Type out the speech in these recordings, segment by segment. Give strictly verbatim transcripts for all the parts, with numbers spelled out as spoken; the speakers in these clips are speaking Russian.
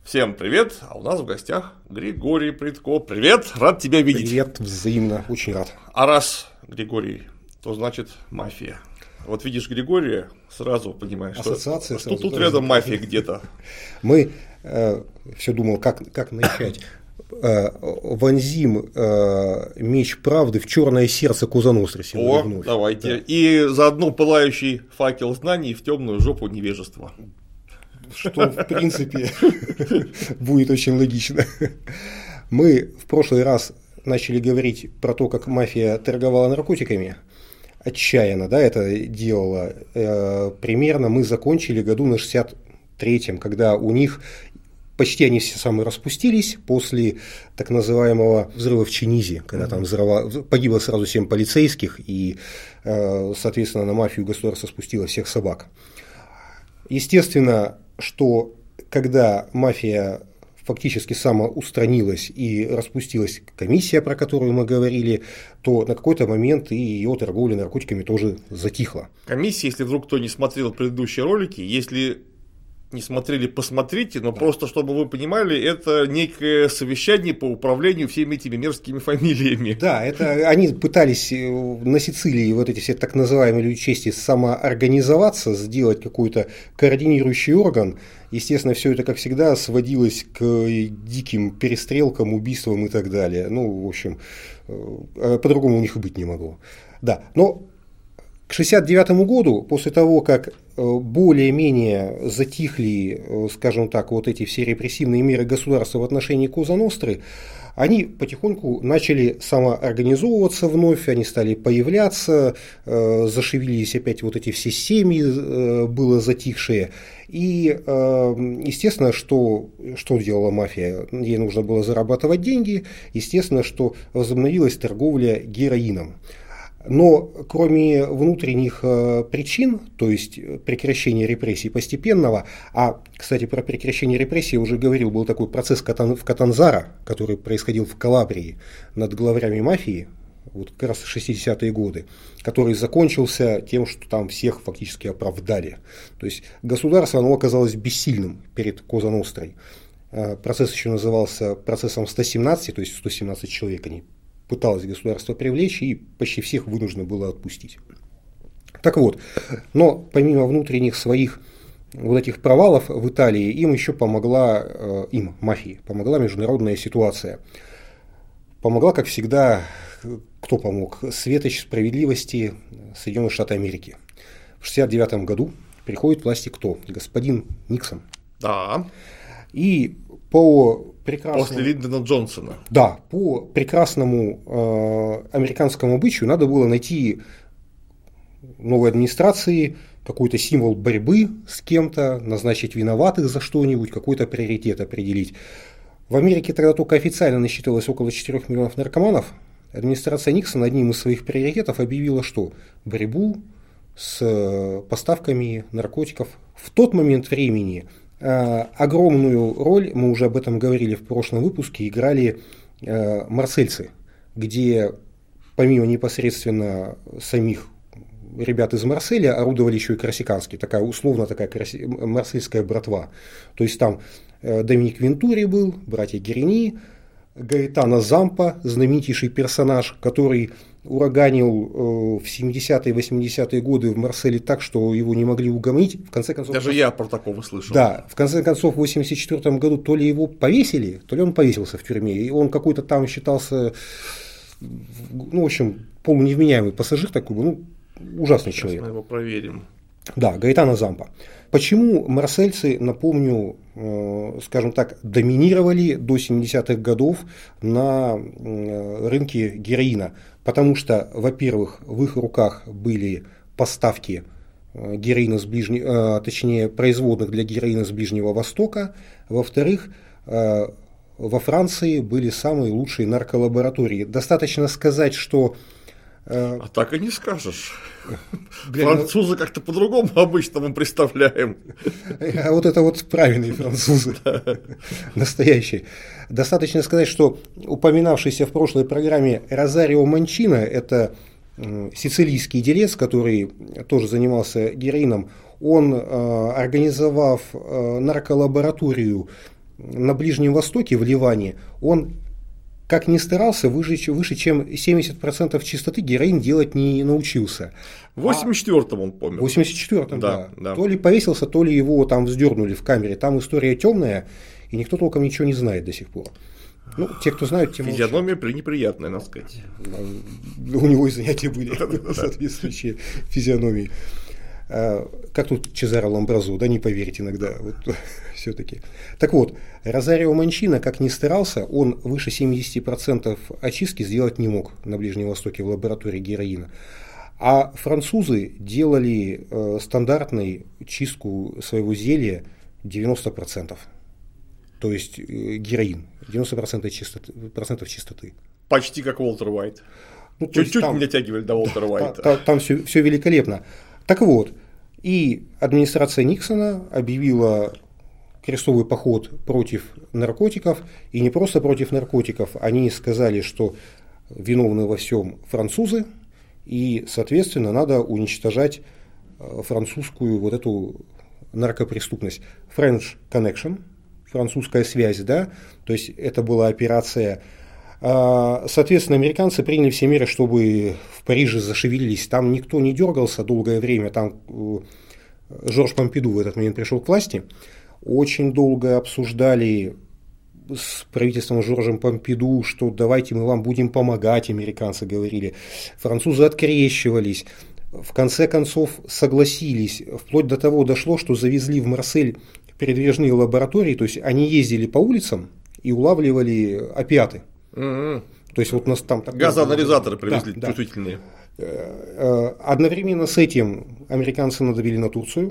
Всем привет, а у нас в гостях Григорий Прядко. Привет, рад тебя видеть. Привет, взаимно, очень рад. А раз Григорий, то значит мафия. Вот видишь Григория, сразу понимаешь, Ассоциация что, сразу, что тут да, рядом мафия где-то. Мы э, все думал, как, как начать. Э, вонзим э, меч правды в черное сердце Коза Ностры сегодня О, вновь. давайте. Да. И заодно пылающий факел знаний в темную жопу невежества. Что, в принципе, будет очень логично. Мы в прошлый раз начали говорить про то, как мафия торговала наркотиками. Отчаянно, да, это делала. Э, примерно мы закончили году на шестьдесят третьем, когда у них почти они все самые распустились после так называемого взрыва в Чинизе, когда там взрыва, погибло сразу семь полицейских, и, э, соответственно, на мафию государство спустило всех собак. Естественно, что когда мафия фактически самоустранилась и распустилась комиссия, про которую мы говорили, то на какой-то момент и ее торговля наркотиками тоже затихла. Комиссия, если вдруг кто не смотрел предыдущие ролики, если не смотрели, посмотрите, но да. Просто чтобы вы понимали, это некое совещание по управлению всеми этими мерзкими фамилиями. Да, это они пытались на Сицилии вот эти все так называемые люди чести самоорганизоваться, сделать какой-то координирующий орган. Естественно, все это, как всегда, сводилось к диким перестрелкам, убийствам и так далее. Ну, в общем, по-другому у них и быть не могло. Да, но к шестьдесят девятому году, после того, как более-менее затихли, скажем так, вот эти все репрессивные меры государства в отношении Коза Ностры, они потихоньку начали самоорганизовываться вновь, они стали появляться, зашевелились опять вот эти все семьи, было затихшие. И, естественно, что, что делала мафия? Ей нужно было зарабатывать деньги, естественно, что возобновилась торговля героином. Но кроме внутренних причин, то есть прекращения репрессий постепенного, а, кстати, про прекращение репрессий я уже говорил, был такой процесс в Катанзаро, который происходил в Калабрии над главарями мафии, вот как раз в шестидесятые годы, который закончился тем, что там всех фактически оправдали. То есть государство, оно оказалось бессильным перед Коза Нострой. Процесс еще назывался процессом сто семнадцать, то есть сто семнадцать человек они пыталось государство привлечь, и почти всех вынуждено было отпустить. Так вот, но помимо внутренних своих вот этих провалов в Италии, им еще помогла, им, мафии, помогла международная ситуация. Помогла, как всегда, кто помог? Светоч справедливости Соединенных Штатов Америки. В шестьдесят девятом году приходит к власти кто? Господин Никсон. Да. И по прекрасному... После Линдона Джонсона. Да, по прекрасному э, американскому обычаю надо было найти новой администрации какой-то символ борьбы с кем-то, назначить виноватых за что-нибудь, какой-то приоритет определить. В Америке тогда только официально насчитывалось около четырёх миллионов наркоманов. Администрация Никсона одним из своих приоритетов объявила что? Борьбу с поставками наркотиков. В тот момент времени огромную роль, мы уже об этом говорили в прошлом выпуске, играли марсельцы, где помимо непосредственно самих ребят из Марселя орудовали еще и корсиканские, такая условно такая марсельская братва. То есть там Доминик Вентури был, братья Герини, Гаэтано Зампа, знаменитейший персонаж, который ураганил в семидесятые и восьмидесятые годы в Марселе так, что его не могли угомонить. В конце концов, даже я про такого слышал. Да, в конце концов в восемьдесят четвёртом году то ли его повесили, то ли он повесился в тюрьме. И он какой-то там считался, ну, в общем, полуневменяемый пассажир такой, ну, ужасный Сейчас человек. Мы его проверим. Да, Гаэтано Зампа. Почему марсельцы, напомню, э, скажем так, доминировали до семидесятых годов на э, рынке героина? Потому что, во-первых, в их руках были поставки э, героина с ближнего, э, точнее, производных для героина с Ближнего Востока. Во-вторых, э, во Франции были самые лучшие нарколаборатории. Достаточно сказать, что... А так и не скажешь. Французы как-то по-другому обычно мы представляем. А вот это вот правильные французы. Настоящие. Достаточно сказать, что упоминавшийся в прошлой программе Розарио Манчино, это сицилийский делец, который тоже занимался героином, он, организовав нарколабораторию на Ближнем Востоке, в Ливане, он, как ни старался, выше, выше чем семьдесят процентов чистоты героин делать не научился. В восемьдесят четвёртом он помер. В восемьдесят четвёртом, да, да. да. То ли повесился, то ли его там вздернули в камере. Там история темная, и никто толком ничего не знает до сих пор. Ну, те, кто знают, те молчат. Физиономия неприятная, надо сказать. У него и занятия были соответствующие физиономии. Как тут Чезаро Ламбразо, да, не поверить иногда, вот все-таки. Так вот, Розарио Манчино, как ни старался, он выше семьдесят процентов очистки сделать не мог на Ближнем Востоке в лаборатории героина. А французы делали э, стандартную чистку своего зелья девяносто процентов. То есть э, героин, девяносто процентов чистоты, процентов чистоты. Почти как Уолтер Уайт. Ну, Чуть-чуть там, не дотягивали до Уолтера да, Уайта. Там, там все, все великолепно. Так вот, и администрация Никсона объявила крестовый поход против наркотиков, и не просто против наркотиков, они сказали, что виновны во всем французы, и, соответственно, надо уничтожать французскую вот эту наркопреступность. French Connection, французская связь, да, то есть это была операция. Соответственно, американцы приняли все меры, чтобы в Париже зашевелились. Там никто не дергался долгое время. Там Жорж Помпиду в этот момент пришел к власти. Очень долго обсуждали с правительством Жоржем Помпиду, что давайте мы вам будем помогать, американцы говорили. Французы открещивались. В конце концов согласились. Вплоть до того дошло, что завезли в Марсель передвижные лаборатории. То есть они ездили по улицам и улавливали опиаты. Mm-hmm. То есть вот у нас там газоанализаторы привезли, да, чувствительные. Да. Одновременно с этим американцы надавили на Турцию.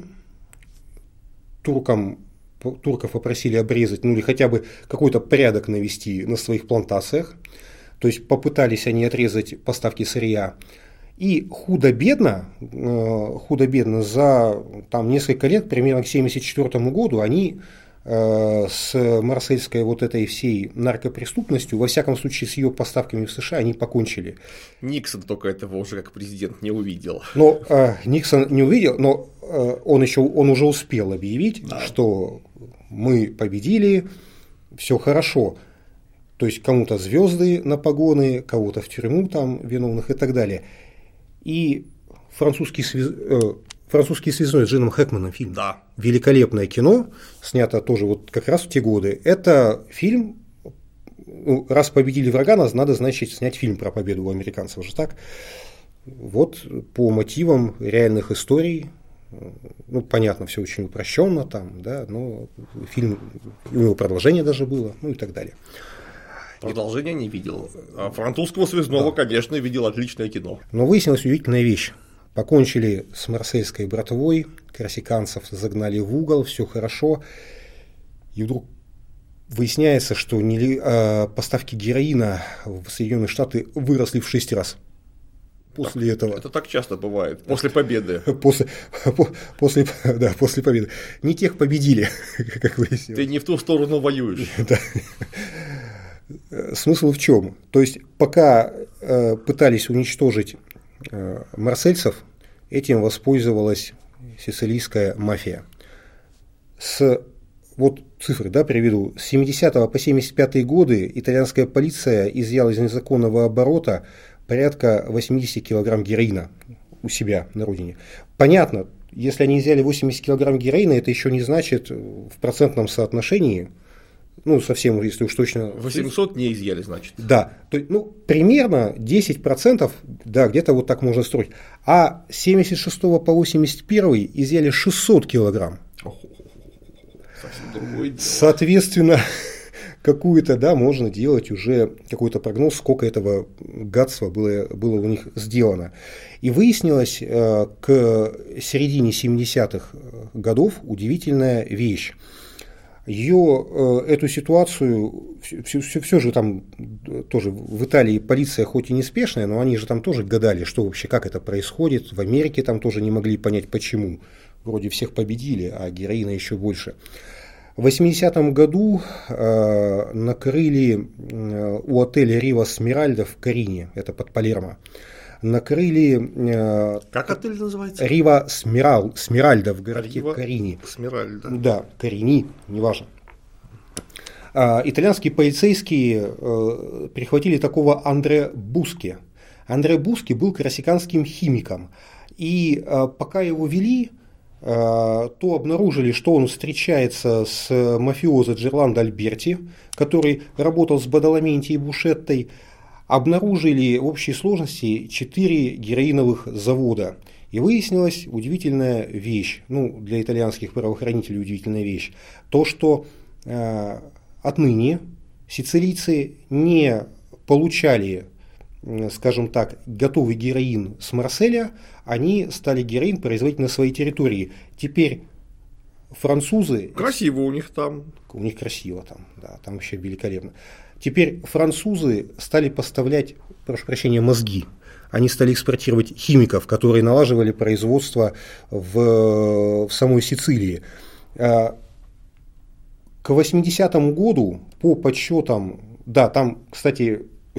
Туркам, турков попросили обрезать, ну или хотя бы какой-то порядок навести на своих плантациях. То есть попытались они отрезать поставки сырья. И худо-бедно, худо-бедно за там, несколько лет, примерно к семьдесят четвёртому году, они с марсельской вот этой всей наркопреступностью, во всяком случае с ее поставками в США, они покончили. Никсон только этого уже как президент не увидел. Но э, Никсон не увидел, но э, он, еще, он уже успел объявить, да, что мы победили, все хорошо. То есть кому-то звезды на погоны, кого-то в тюрьму там виновных и так далее. И французский связ... Французский связной с Джином Хэкманом фильм. Да. Великолепное кино, снято тоже вот как раз в те годы. Это фильм, ну, раз победили врага, надо, значит, снять фильм про победу у американцев же так. Вот по мотивам реальных историй, ну, понятно, все очень упрощенно там, да, но фильм, у него продолжение даже было, ну и так далее. Продолжения не видел. А французского связного, да, конечно, видел отличное кино. Но выяснилась удивительная вещь. Покончили с марсельской братвой, корсиканцев загнали в угол, все хорошо. И вдруг выясняется, что не, э, поставки героина в Соединенные Штаты выросли в шесть раз. После так, этого. Это так часто бывает. После победы. После, после, да, после победы. Не тех победили, как выяснилось. Ты не в ту сторону воюешь. Да. Смысл в чем? То есть, пока э, пытались уничтожить э, марсельцев, этим воспользовалась сицилийская мафия. С, вот цифры, да, приведу. С семидесятого по семьдесят пятый годы итальянская полиция изъяла из незаконного оборота порядка восемьдесят килограмм героина у себя на родине. Понятно, если они изъяли восемьдесят килограмм героина, это еще не значит в процентном соотношении. Ну, совсем, если уж точно... восемьсот не изъяли, значит. Да, то, ну, примерно десять процентов, да, где-то вот так можно строить. А с семьдесят шестого по восемьдесят первый изъяли шестьсот килограмм. Совсем другое дело. Соответственно, какую-то, да, можно делать уже какой-то прогноз, сколько этого гадства было, было у них сделано. И выяснилось э, к середине семидесятых годов удивительная вещь. Ее, эту ситуацию, все, все, все же там тоже в Италии полиция хоть и неспешная, но они же там тоже гадали, что вообще, как это происходит. В Америке там тоже не могли понять, почему. Вроде всех победили, а героина еще больше. В восьмидесятом году э, накрыли э, у отеля Рива Смиральда в Карине, это под Палермо, накрыли... Э, как отель называется? Рива Смирал, Смиральда в городке Рива Карини. Смиральда. Да, Карини, неважно. итальянские полицейские э, перехватили такого Андре Буски. Андре Буски был корсиканским химиком. И э, пока его вели, э, то обнаружили, что он встречается с мафиозо Джерландо Альберти, который работал с Бадаламенти и Бушеттой. Обнаружили в общей сложности четыре героиновых завода. И выяснилась удивительная вещь, ну, для итальянских правоохранителей удивительная вещь, то, что э, отныне сицилийцы не получали, скажем так, готовый героин с Марселя, они стали героин производить на своей территории. Теперь французы... Красиво у них там. У них красиво там, да, там вообще великолепно. Теперь французы стали поставлять, прошу прощения, мозги. Они стали экспортировать химиков, которые налаживали производство в, в самой Сицилии. К восьмидесятому году, по подсчетам, да, там, кстати,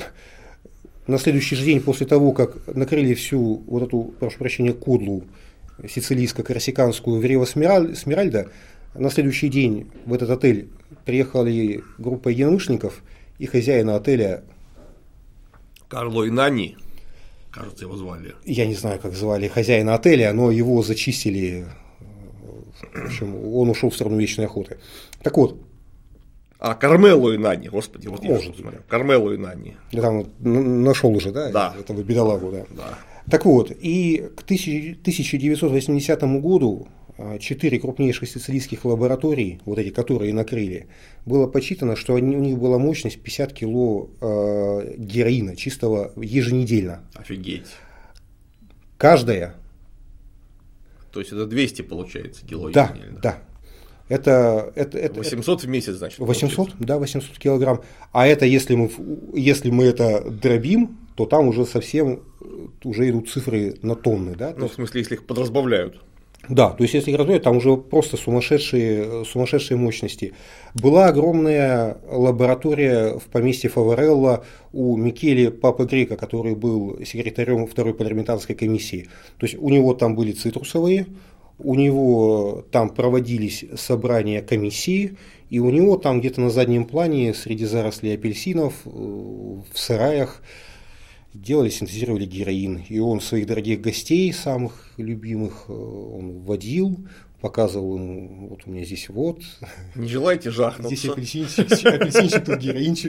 на следующий же день после того, как накрыли всю вот эту, прошу прощения, кодлу сицилийско-корсиканскую в Рио-Смиральдо, на следующий день в этот отель приехали группа единомышленников и хозяина отеля Карло Инанни, кажется, его звали. Я не знаю, как звали хозяина отеля, но его зачистили. В общем, он ушел в сторону вечной охоты. Так вот. А, Кармело Инанни, господи, вот Может, я смотрю. Кармело Инанни. Я там нашел уже, да? Да. Этого бедолагу, да. Да. Так вот, и к тысяча девятьсот восьмидесятому году четыре крупнейших сицилийских лабораторий, вот эти, которые накрыли, было подсчитано, что у них была мощность пятьдесят кило э, героина чистого еженедельно. Офигеть. Каждая. То есть это двести получается кило да, еженедельно. Да. Это, это, это, восемьсот в месяц, значит. восемьсот, получается. Да, восемьсот килограмм. А это, если мы, если мы это дробим, то там уже совсем уже идут цифры на тонны. Да? Ну, в смысле, если их подразбавляют. Да, то есть если их разбавляют, там уже просто сумасшедшие, сумасшедшие мощности. Была огромная лаборатория в поместье Фаворелло у Микеле Папы Грека, который был секретарем второй парламентарской комиссии. То есть у него там были цитрусовые, у него там проводились собрания комиссии, и у него там где-то на заднем плане среди зарослей апельсинов в сараях делали, синтезировали героин. И он своих дорогих гостей, самых любимых, он водил, показывал ему, вот у меня здесь вот. Не желаете жахнуться? Здесь апельсинчик, апельсинчик, тут героинчик.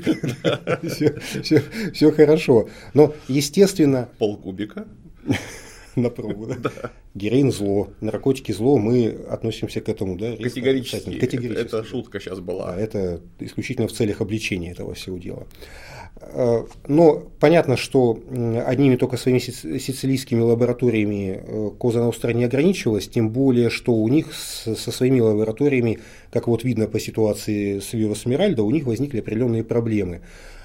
Все хорошо. Но, естественно... Полкубика. На пробу, да? Да. Героин зло, наркотики зло, мы относимся к этому, да? Категорически. Категорически. Это, это шутка сейчас была. Да, это исключительно в целях обличения этого всего дела. Но понятно, что одними только своими сицилийскими лабораториями Коза Ностра не ограничивалась, тем более, что у них со своими лабораториями, как вот видно по ситуации с Рио Смиральдо, у них возникли определенные проблемы.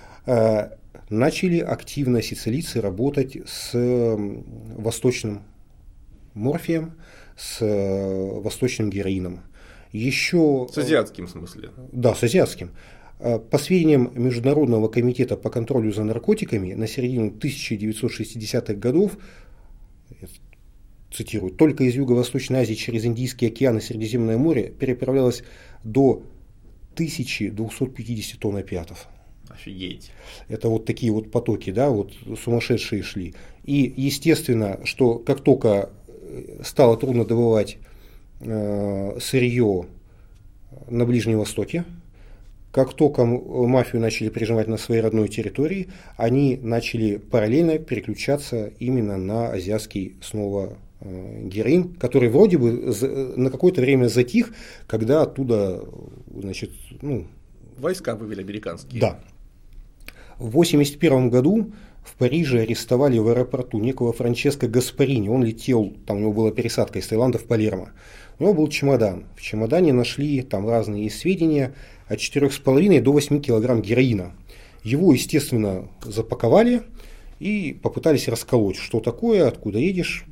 Начали активно сицилийцы работать с восточным морфием, с восточным героином. Еще... С азиатским в смысле? Да, с азиатским. По сведениям Международного комитета по контролю за наркотиками, на середину тысяча девятьсот шестидесятых годов, цитирую, только из Юго-Восточной Азии через Индийский океан и Средиземное море переправлялось до тысячи двухсот пятидесяти тонн опиатов. Офигеть. Это вот такие вот потоки, да, вот сумасшедшие шли. И естественно, что как только стало трудно добывать э, сырье на Ближнем Востоке, как только мафию начали прижимать на своей родной территории, они начали параллельно переключаться именно на азиатский снова э, героин, который вроде бы за, на какое-то время затих, когда оттуда, значит, ну... Войска вывели американские. Да. В восемьдесят первом году в Париже арестовали в аэропорту некого Франческо Гаспарини. Он летел, там у него была пересадка из Таиланда в Палермо. У него был чемодан. В чемодане нашли там разные сведения от четырёх с половиной до восьми килограмм героина. Его, естественно, запаковали и попытались расколоть. Что такое, откуда едешь,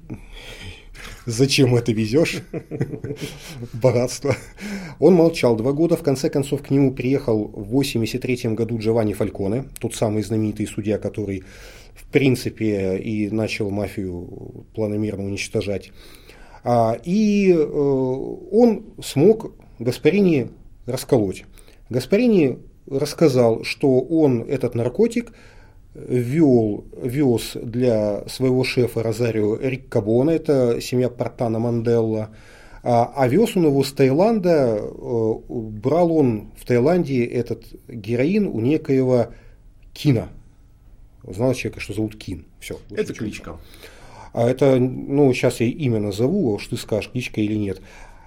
зачем это везешь, богатство. Он молчал два года, в конце концов к нему приехал в восемьдесят третьем году Джованни Фальконе, тот самый знаменитый судья, который в принципе и начал мафию планомерно уничтожать. И он смог Гаспарини расколоть. Гаспарини рассказал, что он этот наркотик вел, вез для своего шефа Розарио Риккабона, это семья Портана Манделла, а, а вез он его с Таиланда, брал он в Таиланде этот героин у некоего Кина. Знал человека, что зовут Кин. Все, это кличка. А это, ну, сейчас я имя назову, а уж ты скажешь, кличка или нет.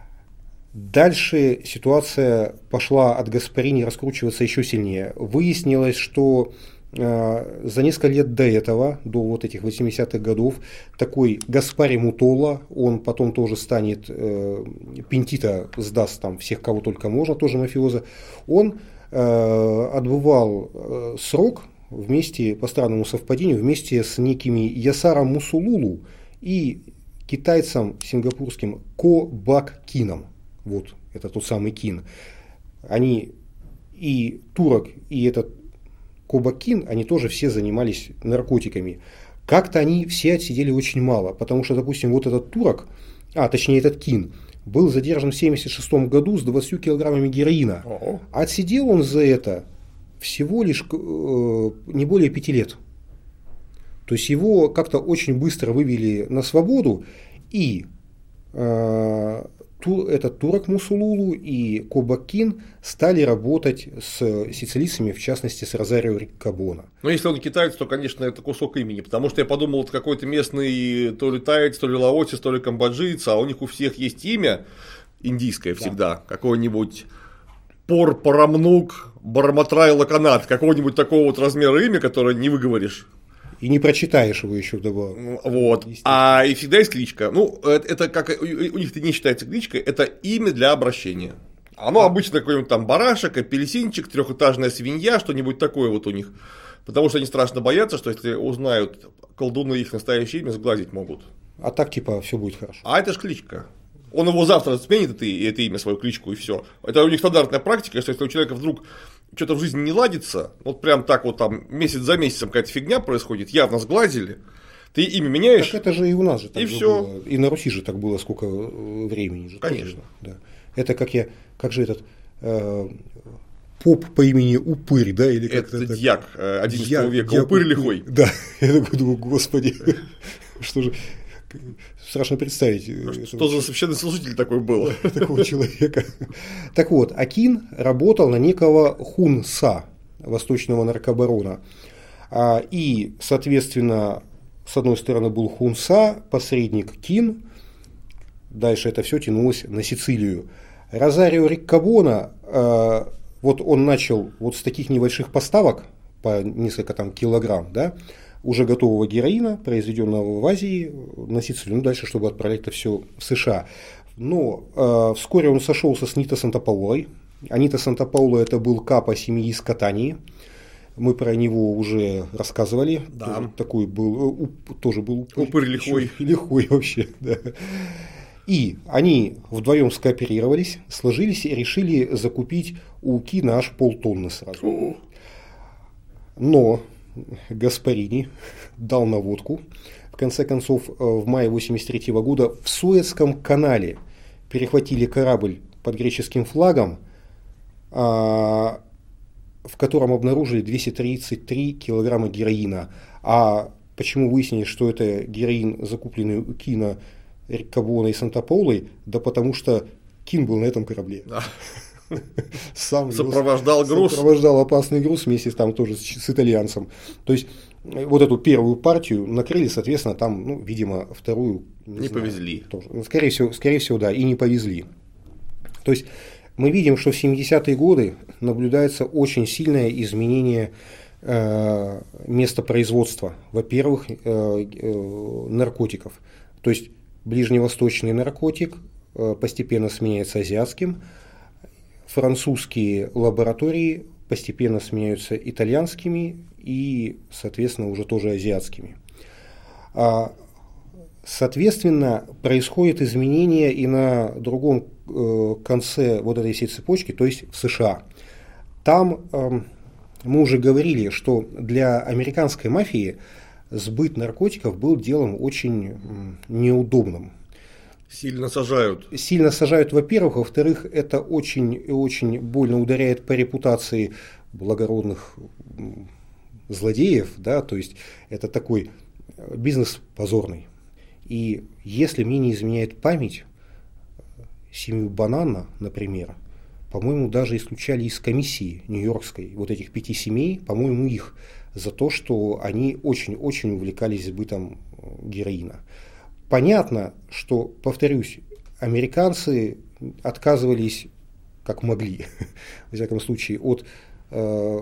Дальше ситуация пошла от Гаспарини раскручиваться еще сильнее. Выяснилось, что э, за несколько лет до этого, до вот этих восьмидесятых годов, такой Гаспари Мутолла, он потом тоже станет, э, Пентита сдаст там всех, кого только можно, тоже мафиоза, он э, отбывал э, срок вместе, по странному совпадению, вместе с некими Ясаром Мусулулу и китайцем сингапурским Ко Бак Кином. Вот, это тот самый Кин. Они и турок, и этот Ко Бак Кин, они тоже все занимались наркотиками. Как-то они все отсидели очень мало, потому что, допустим, вот этот турок, а точнее этот Кин, был задержан в семьдесят шестом году с двадцатью килограммами героина. О-о. Отсидел он за это всего лишь э, не более пяти лет. То есть его как-то очень быстро вывели на свободу, и э, ту, этот турок Мусулулу и Ко Бак Кин стали работать с сицилийцами, в частности с Розарио Риккабона. Ну, если он китаец, то, конечно, это кусок имени, потому что я подумал, это какой-то местный то ли таец, то ли лаотис, то ли камбоджиец, а у них у всех есть имя индийское всегда, да. Какое-нибудь Пор Парамнук Бараматрай Лаканат, какого-нибудь такого вот размера имя, которое не выговоришь. И не прочитаешь его еще вдобавок. Вот. А и всегда есть кличка. Ну, это, это как у них это не считается кличкой, это имя для обращения. Оно а. обычно какой-нибудь там барашек, апельсинчик, трехэтажная свинья, что-нибудь такое вот у них. Потому что они страшно боятся, что если узнают колдуны их настоящее имя, сглазить могут. А так типа все будет хорошо. А это ж кличка. Он его завтра сменит, это, это имя, свою кличку, и все. Это у них стандартная практика, что если у человека вдруг что-то в жизни не ладится, вот прям так вот там месяц за месяцем какая-то фигня происходит, явно сглазили, ты имя меняешь. Так это же и у нас же так и же все. Было. И на Руси же так было сколько времени. Же Конечно. Да. Это как я, как же этот э, поп по имени Упырь, да? Или как это дьяк одиннадцатого века, дьяк, Упырь лихой. Да, я такой думаю, господи, что же... Страшно представить. Что за священнослужитель такой был? Такого человека. Так вот, Акин работал на некого Хун-Са, восточного наркобарона. И, соответственно, с одной стороны был Хун-Са, посредник Кин. Дальше это все тянулось на Сицилию. Розарио Риккабона, вот он начал вот с таких небольших поставок, по несколько там килограмм, да, уже готового героина, произведенного в Азии, на Сицилию, ну дальше, чтобы отправлять это все в США. Но э, вскоре он сошелся с Нито Санта-Паулой. А Нито Санта-Паула это был капо семьи из Катании. Мы про него уже рассказывали. Да. Тоже, такой был, уп, тоже был упырь, упырь лихой. Лихой вообще, да. И они вдвоем скооперировались, сложились и решили закупить у Кина аж полтонны сразу. Но Гаспарини дал наводку. В конце концов, в мае восемьдесят третьего года в Суэцком канале перехватили корабль под греческим флагом, в котором обнаружили двести тридцать три килограмма героина. А почему выяснили, что это героин, закупленный у Кина, Риккабона и Санта-Паулой? Да потому что Кин был на этом корабле. Да. Сам сопровождал груз, груз. Сопровождал опасный груз вместе там тоже с, с итальянцем. То есть вот эту первую партию накрыли, соответственно, там, ну, видимо, вторую не, не знаю, повезли. Тоже. Скорее всего, скорее всего, да, и не повезли. То есть мы видим, что в семидесятые годы наблюдается очень сильное изменение э, места производства, во-первых, э, э, наркотиков. То есть ближневосточный наркотик э, постепенно сменяется азиатским. Французские лаборатории постепенно сменяются итальянскими и, соответственно, уже тоже азиатскими. Соответственно, происходит изменение и на другом конце вот этой всей цепочки, то есть в США. Там мы уже говорили, что для американской мафии сбыт наркотиков был делом очень неудобным. Сильно сажают. Сильно сажают, во-первых. Во-вторых, это очень, очень больно ударяет по репутации благородных злодеев. Да? То есть это такой бизнес позорный. И если мне не изменяет память, семью Банана, например, по-моему, даже исключали из комиссии нью-йоркской вот этих пяти семей, по-моему, их, за то, что они очень-очень увлекались сбытом героина. Понятно, что, повторюсь, американцы отказывались как могли, во всяком случае, от э,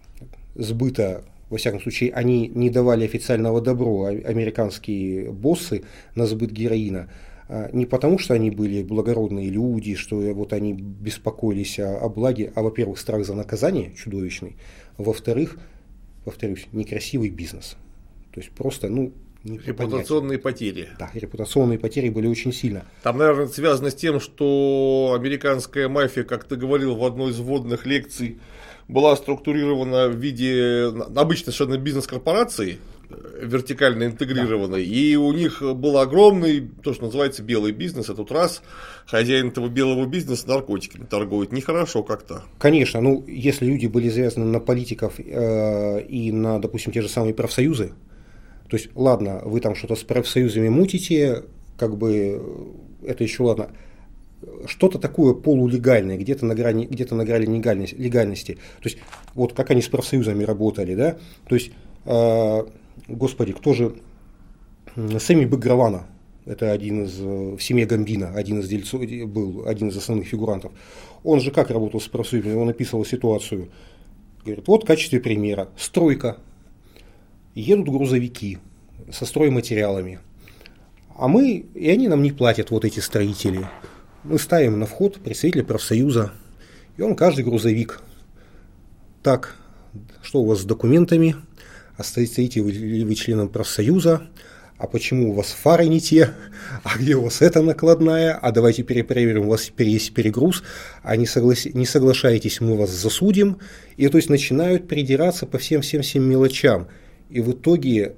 сбыта, во всяком случае, они не давали официального добро, американские боссы, на сбыт героина. Не потому, что они были благородные люди, что вот они беспокоились о, о благе, а, во-первых, страх за наказание чудовищный, во-вторых, повторюсь, некрасивый бизнес. То есть просто, ну, не репутационные потери. Да, репутационные потери были очень сильно. Там, наверное, связано с тем, что американская мафия, как ты говорил в одной из вводных лекций, была структурирована в виде обычной совершенно бизнес-корпорации, вертикально интегрированной, да. И у них был огромный, то, что называется, белый бизнес, а тут раз хозяин этого белого бизнеса наркотиками торгует, нехорошо как-то. Конечно, ну, если люди были завязаны на политиков э, и на, допустим, те же самые профсоюзы, то есть, ладно, вы там что-то с профсоюзами мутите, как бы, это еще ладно, что-то такое полулегальное, где-то на грани, где-то на грани легальности, легальности, то есть, вот как они с профсоюзами работали, да, то есть, э, господи, кто же, Сэмми Багравана, это один из, в семье Гамбино, один из дельцов, был один из основных фигурантов, он же как работал с профсоюзами, он описывал ситуацию, говорит, вот в качестве примера, стройка, едут грузовики со стройматериалами, а мы, и они нам не платят, вот эти строители, мы ставим на вход представителя профсоюза, и он каждый грузовик, так, что у вас с документами, а стоите ли вы членом профсоюза, а почему у вас фары не те, а где у вас эта накладная, а давайте перепроверим, у вас теперь есть перегруз, а не, соглас... не соглашаетесь, мы вас засудим, и то есть начинают придираться по всем-всем-всем мелочам, и в итоге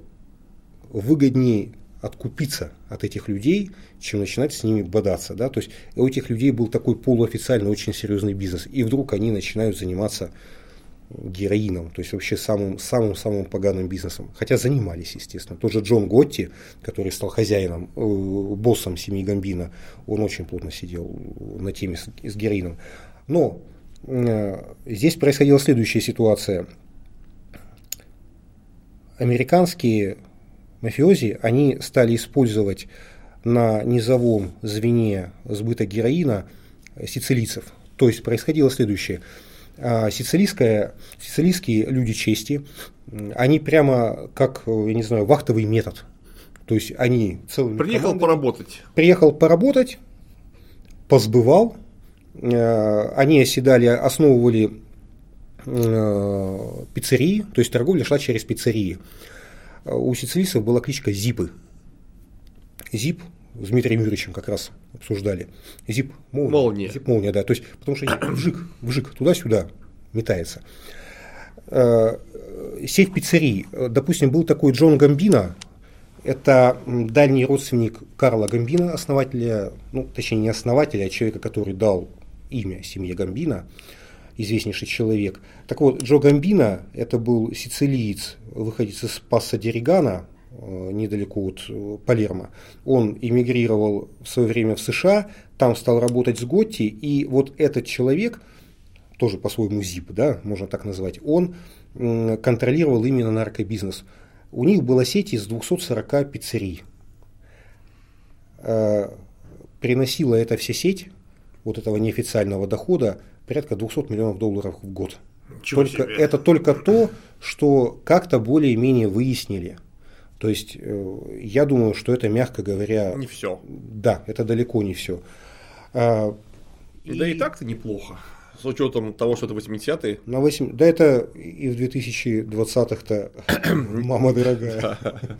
выгоднее откупиться от этих людей, чем начинать с ними бодаться, да, то есть у этих людей был такой полуофициальный очень серьезный бизнес, и вдруг они начинают заниматься героином, то есть вообще самым-самым поганым бизнесом. Хотя занимались, естественно. Тот же Джон Готти, который стал хозяином, э, боссом семьи Гамбино, он очень плотно сидел на теме с, с героином. Но э, здесь происходила следующая ситуация. Американские мафиози, они стали использовать на низовом звене сбыта героина сицилийцев. То есть происходило следующее. Сицилийская, сицилийские люди чести, они прямо как, я не знаю, вахтовый метод. То есть они целыми Приехал поработать. Приехал поработать, позбывал, они оседали, основывали пиццерии, то есть торговля шла через пиццерии. У сицилийцев была кличка Зипы. Зип с Дмитрием Юрьевичем как раз обсуждали. Зип молния. молния. Зип молния, да. То есть, потому что вжик, вжик, туда-сюда метается. Сеть пиццерий. Допустим, был такой Джон Гамбино. Это дальний родственник Карла Гамбино, основателя, ну, точнее, не основателя, а человека, который дал имя семье Гамбино, известнейший человек. Так вот, Джо Гамбино, это был сицилиец, выходец из Пасса ди Регано, недалеко от Палермо. Он эмигрировал в свое время в США, там стал работать с Готти, и вот этот человек, тоже по-своему Зип, да, можно так назвать, он контролировал именно наркобизнес. У них была сеть из двухсот сорока пиццерий. Приносила эта вся сеть, вот этого неофициального дохода, порядка двухсот миллионов долларов в год. Только, это только то, что как-то более-менее выяснили. То есть, я думаю, что это, мягко говоря... Не все. Да, это далеко не все. Да и, и так-то неплохо, с учетом того, что это восьмидесятые. На восемь... Да это и в две тысячи двадцатых-то, мама дорогая.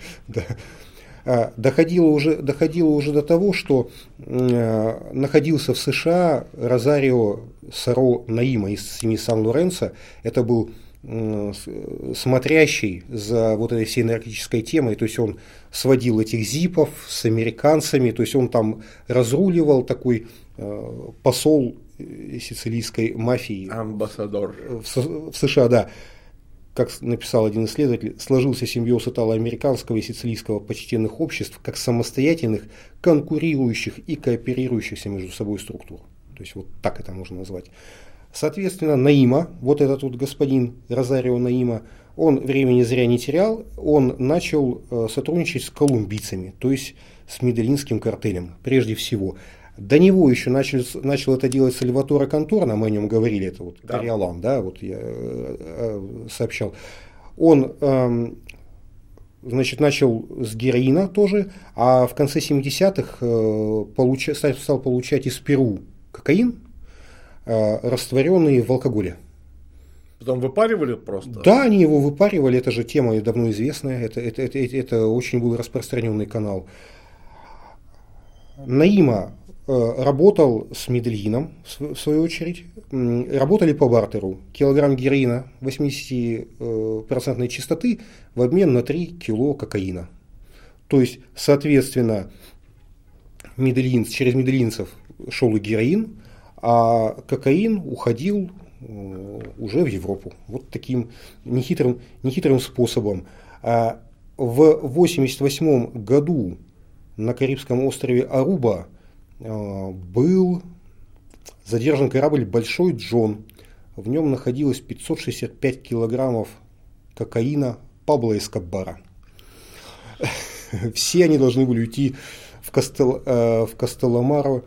Доходило уже, доходило уже до того, что находился в США Розарио Саро Наима из семьи Сан-Лоренцо. Это был смотрящий за вот этой всей наркотической темой, то есть он сводил этих зипов с американцами, то есть он там разруливал, такой посол сицилийской мафии. Амбассадор. В, в США, да. Как написал один исследователь, сложился симбиоз итало-американского и сицилийского почтенных обществ как самостоятельных, конкурирующих и кооперирующихся между собой структур. То есть вот так это можно назвать. Соответственно, Наима, вот этот вот господин Розарио Наима, он времени зря не терял, он начал сотрудничать с колумбийцами, то есть с медельинским картелем прежде всего. До него еще начал, начал это делать Сальваторе Конторно, мы о нем говорили, это вот да. Кориолан, да, вот я э, сообщал. Он, э, значит, начал с героина тоже, а в конце семидесятых э, получа, стал получать из Перу кокаин, э, растворенный в алкоголе. Потом выпаривали просто? Да, они его выпаривали, это же тема давно известная, это, это, это, это, это очень был распространенный канал. Наима работал с Медельином, в свою очередь, работали по бартеру. Килограмм героина восьмидесятипроцентной чистоты в обмен на три кило кокаина. То есть, соответственно, Медельин, через медельинцев шел и героин, а кокаин уходил уже в Европу. Вот таким нехитрым, нехитрым способом. В восемьдесят восьмом году на Карибском острове Аруба был задержан корабль «Большой Джон». В нем находилось пятьсот шестьдесят пять килограммов кокаина Пабло Эскобара. Все они должны были уйти в, Кастел, в Кастелламаро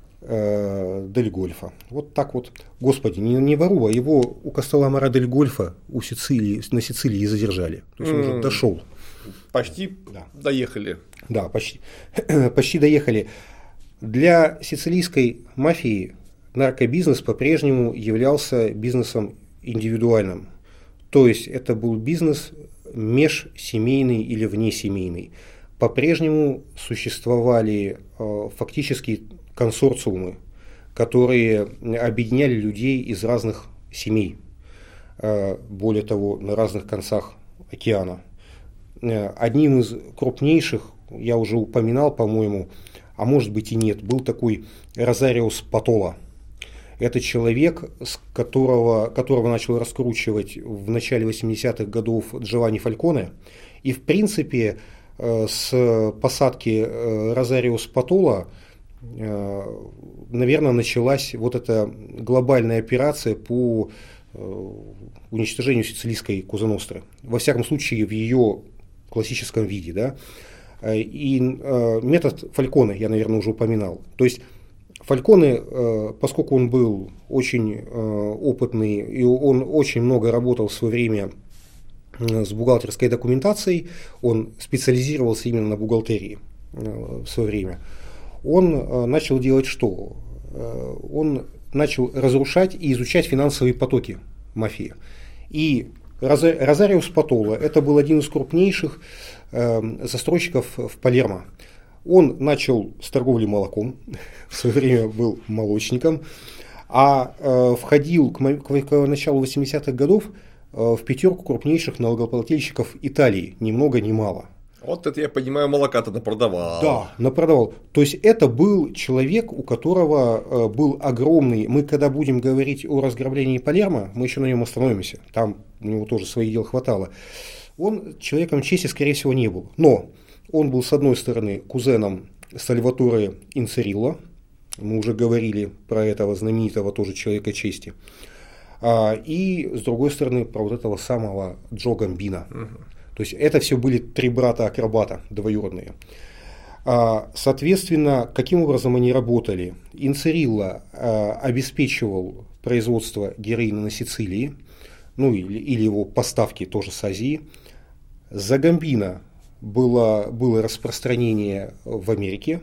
дель Гольфа. Вот так вот. Господи, не, не в Аруба, его у Кастелламаро дель Гольфа у Сицилии, на Сицилии задержали. То есть он уже дошел. Почти да. доехали. Да, почти, почти доехали. Для сицилийской мафии наркобизнес по-прежнему являлся бизнесом индивидуальным. То есть это был бизнес межсемейный или внесемейный. По-прежнему существовали э, фактически консорциумы, которые объединяли людей из разных семей. Э, более того, на разных концах океана. Э, одним из крупнейших, я уже упоминал, по-моему, а может быть и нет, был такой Розарио Спатола. Это человек, с которого, которого начал раскручивать в начале восьмидесятых годов Джованни Фальконе. И в принципе с посадки Розарио Спатола, наверное, началась вот эта глобальная операция по уничтожению сицилийской Коза-Ностры. Во всяком случае, в ее классическом виде, да. И э, метод Фальконе я, наверное, уже упоминал. То есть Фальконе, э, поскольку он был очень э, опытный и он очень много работал в свое время э, с бухгалтерской документацией, он специализировался именно на бухгалтерии э, в свое время, он э, начал делать что? Э, он начал разрушать и изучать финансовые потоки мафии. И Розарио Спатола, это был один из крупнейших застройщиков в Палермо. Он начал с торговли молоком, в свое время был молочником, а э, входил к, к, к началу восьмидесятых годов э, в пятерку крупнейших налогоплательщиков Италии, ни много ни мало. Вот это я понимаю, молока-то напродавал. Да, напродавал. То есть это был человек, у которого э, был огромный. Мы когда будем говорить о разграблении Палермо, мы еще на нем остановимся. Там у него тоже своих дел хватало. Он человеком чести, скорее всего, не был. Но он был, с одной стороны, кузеном Сальваторе Инцерилла. Мы уже говорили про этого знаменитого тоже человека чести. А, и, с другой стороны, про вот этого самого Джо Гамбино. Угу. То есть это все были три брата-акробата двоюродные. А, соответственно, каким образом они работали? Инцерилла а, обеспечивал производство героина на Сицилии, ну или, или его поставки тоже с Азии. За Гамбино было, было распространение в Америке.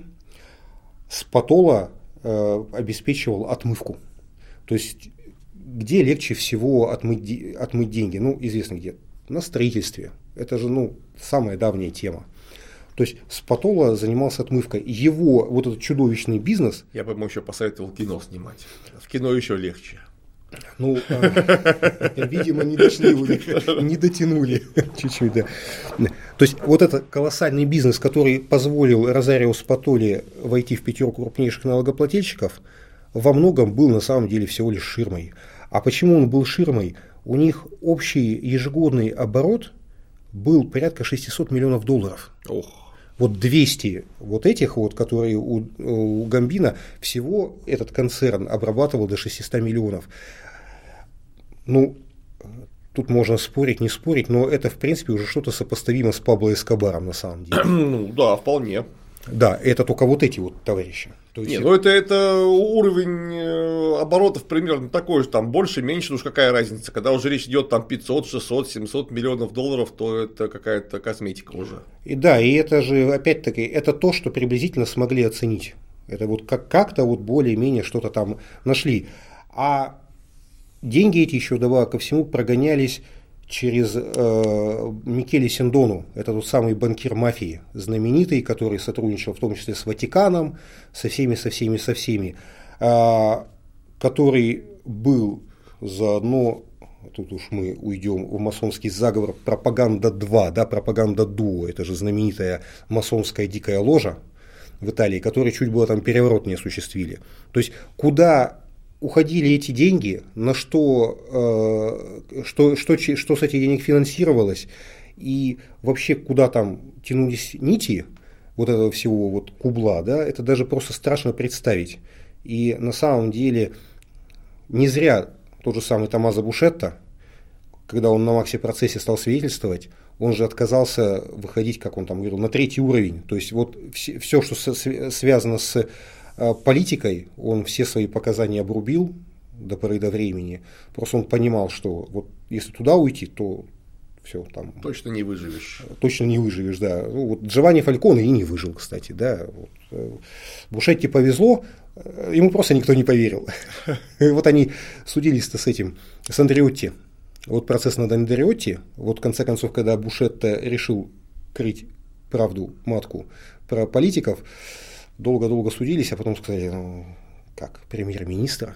Спатола э, обеспечивал отмывку. То есть, где легче всего отмыть, отмыть деньги? Ну, известно где. На строительстве. Это же, ну, самая давняя тема. То есть, Спатола занимался отмывкой. Его вот этот чудовищный бизнес... Я бы ему еще посоветовал кино снимать. В кино еще легче. Ну, видимо, не дошли, не дотянули чуть-чуть, да. То есть, вот это колоссальный бизнес, который позволил Розарио Спатоли войти в пятерку крупнейших налогоплательщиков, во многом был на самом деле всего лишь ширмой. А почему он был ширмой? У них общий ежегодный оборот был порядка шестьсот миллионов долларов. Ох. Вот двести вот этих вот, которые у, у Гамбино, всего этот концерн обрабатывал до шестисот миллионов. Ну, тут можно спорить, не спорить, но это, в принципе, уже что-то сопоставимо с Пабло Эскобаром на самом деле. Ну, да, вполне. Да, это только вот эти вот товарищи. То есть... Не, ну это, это уровень оборотов примерно такой же, там больше, меньше, ну уж какая разница. Когда уже речь идет там пятьсот, шестьсот, семьсот миллионов долларов, то это какая-то косметика уже. И да, и это же, опять-таки, это то, что приблизительно смогли оценить. Это вот как- как-то вот более-менее что-то там нашли. А деньги эти еще, добавок ко всему, прогонялись через э, Микеле Синдону, это тот самый банкир мафии, знаменитый, который сотрудничал в том числе с Ватиканом, со всеми, со всеми, со всеми, э, который был заодно, тут уж мы уйдем в масонский заговор, пропаганда два, да, пропаганда дуо, это же знаменитая масонская дикая ложа в Италии, которые чуть было там переворот не осуществили. То есть, куда уходили эти деньги, на что, э, что, что, что с этих денег финансировалось, и вообще куда там тянулись нити вот этого всего вот кубла, да, это даже просто страшно представить. И на самом деле не зря тот же самый Томмазо Бушетта, когда он на Макси-процессе стал свидетельствовать, он же отказался выходить, как он там говорил, на третий уровень. То есть вот все, все что со, связано с политикой, он все свои показания обрубил до поры до времени. Просто он понимал, что вот если туда уйти, то все там. Точно не выживешь. Точно не выживешь, да. Ну, вот Джованни Фальконе и не выжил, кстати, да. Вот. Бушетти повезло, ему просто никто не поверил. Вот они судились-то с этим, с Андреотти. Вот процесс над Андреотти, вот в конце концов, когда Бушетта решил крыть правду матку про политиков, долго-долго судились, а потом сказали, ну, как, премьер-министр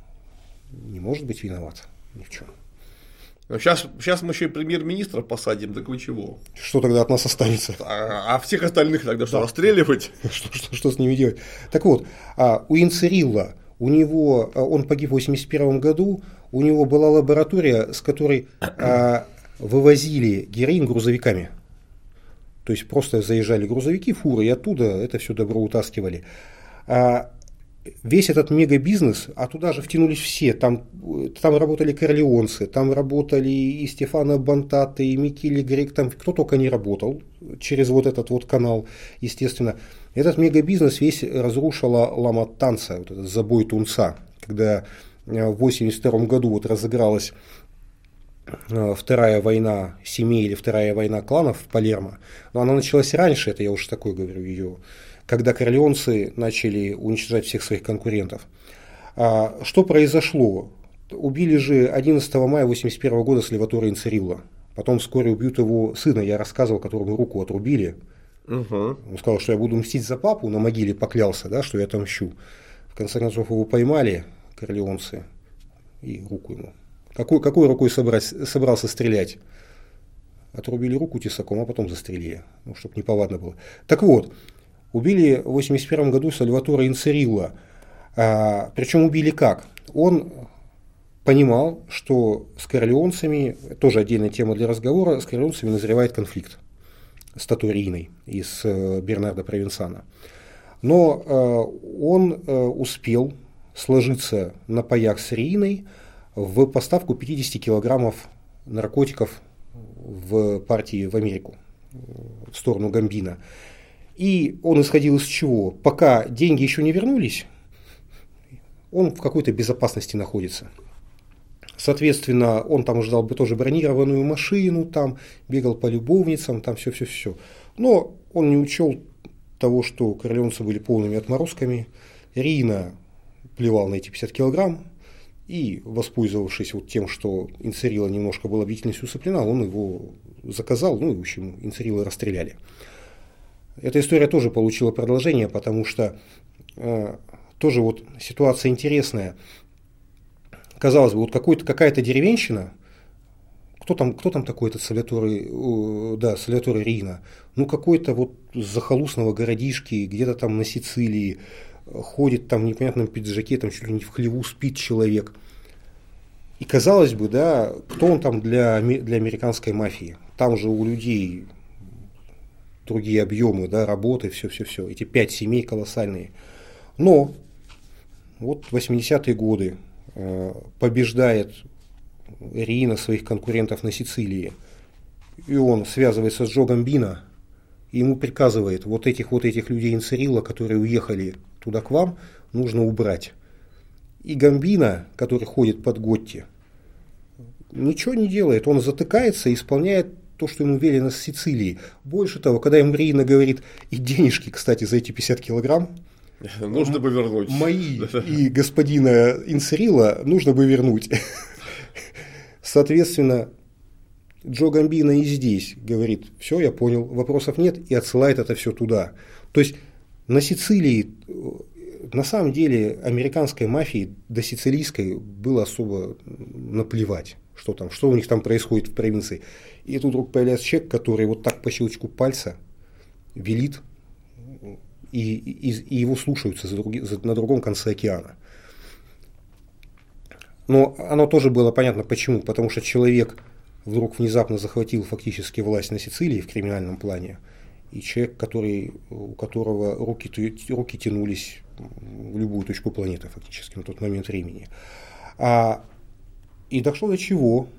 не может быть виноват ни в чем. Но сейчас, сейчас мы еще и премьер-министра посадим, так вы чего? Что тогда от нас останется? А, а всех остальных тогда что, да. расстреливать? Что, что, что с ними делать? Так вот, а у Инцерилла, у него, он погиб в восемьдесят первом году, у него была лаборатория, с которой а, вывозили героин грузовиками. То есть просто заезжали грузовики, фуры, и оттуда это все добро утаскивали. А весь этот мегабизнес, а туда же втянулись все. Там, там работали корлеонцы, там работали и Стефано Бонтатто, и Микеле Грек, там кто только не работал через вот этот вот канал, естественно. Этот мегабизнес весь разрушила Ла Маттанца, вот этот забой тунца, когда в восемьдесят втором году вот разыгралась Вторая война семей или Вторая война кланов в Палермо, но она началась раньше, это я уж такой говорю ее, когда корлеонцы начали уничтожать всех своих конкурентов. А что произошло? Убили же одиннадцатого мая восемьдесят первого года Сальваторе Инцерилла, потом вскоре убьют его сына, я рассказывал, которому руку отрубили. Угу. Он сказал, что я буду мстить за папу, на могиле поклялся, да, что я отомщу. В конце концов его поймали корлеонцы и руку ему. Какой, какой рукой собрать, собрался стрелять? Отрубили руку тесаком, а потом застрелили, ну, чтобы неповадно было. Так вот, убили в восемьдесят первом году Сальваторе Инцерилла. А, причем убили как? Он понимал, что с корлеонцами, тоже отдельная тема для разговора, с корлеонцами назревает конфликт с Таториной и с Бернардо Провенцано. Но э, он э, успел сложиться на паях с Рииной в поставку пятьдесят килограммов наркотиков в партии в Америку, в сторону Гамбино. И он исходил из чего? Пока деньги еще не вернулись, он в какой-то безопасности находится. Соответственно, он там ждал бы тоже бронированную машину, там бегал по любовницам, там все-все-все. Но он не учел того, что корлеонцы были полными отморозками. Риина плевал на эти пятьдесят килограмм. И, воспользовавшись вот тем, что Инцерилла немножко была бдительностью усыплена, он его заказал, ну и, в общем, Инцерилла расстреляли. Эта история тоже получила продолжение, потому что э, тоже вот ситуация интересная. казалось бы, вот какой-то, какая-то деревенщина, кто там, кто там такой этот Сальваторе, да, Сальваторе Риина, ну какой-то вот с захолустного городишки, где-то там на Сицилии, ходит там в непонятном пиджаке, там чуть ли не в хлеву спит человек. И казалось бы, да, кто он там для, для американской мафии? Там же у людей другие объемы, да, работы, все-все-все, эти пять семей колоссальные. Но вот в восьмидесятые годы э, побеждает Риина своих конкурентов на Сицилии, и он связывается с Джо Гамбино, и ему приказывает: вот этих вот этих людей Инцерилла, которые уехали туда к вам, нужно убрать. И Гамбино, который ходит под Готти, ничего не делает, он затыкается и исполняет то, что ему велено с Сицилии. Больше того, когда им Риина говорит: и денежки, кстати, за эти пятьдесят килограмм нужно бы вернуть. Мои и господина Инцерилла нужно бы вернуть. Соответственно, Джо Гамбино и здесь говорит: все, я понял, вопросов нет, и отсылает это все туда. То есть на Сицилии, на самом деле, американской мафии до сицилийской было особо наплевать, что там, что у них там происходит в провинции. И тут вдруг появляется человек, который вот так по щелчку пальца велит, и, и, и его слушаются за други, за, на другом конце океана. Но оно тоже было понятно почему. Потому что человек вдруг внезапно захватил фактически власть на Сицилии в криминальном плане. И человек, который, у которого руки, руки тянулись в любую точку планеты фактически на тот момент времени. А, и дошло до чего?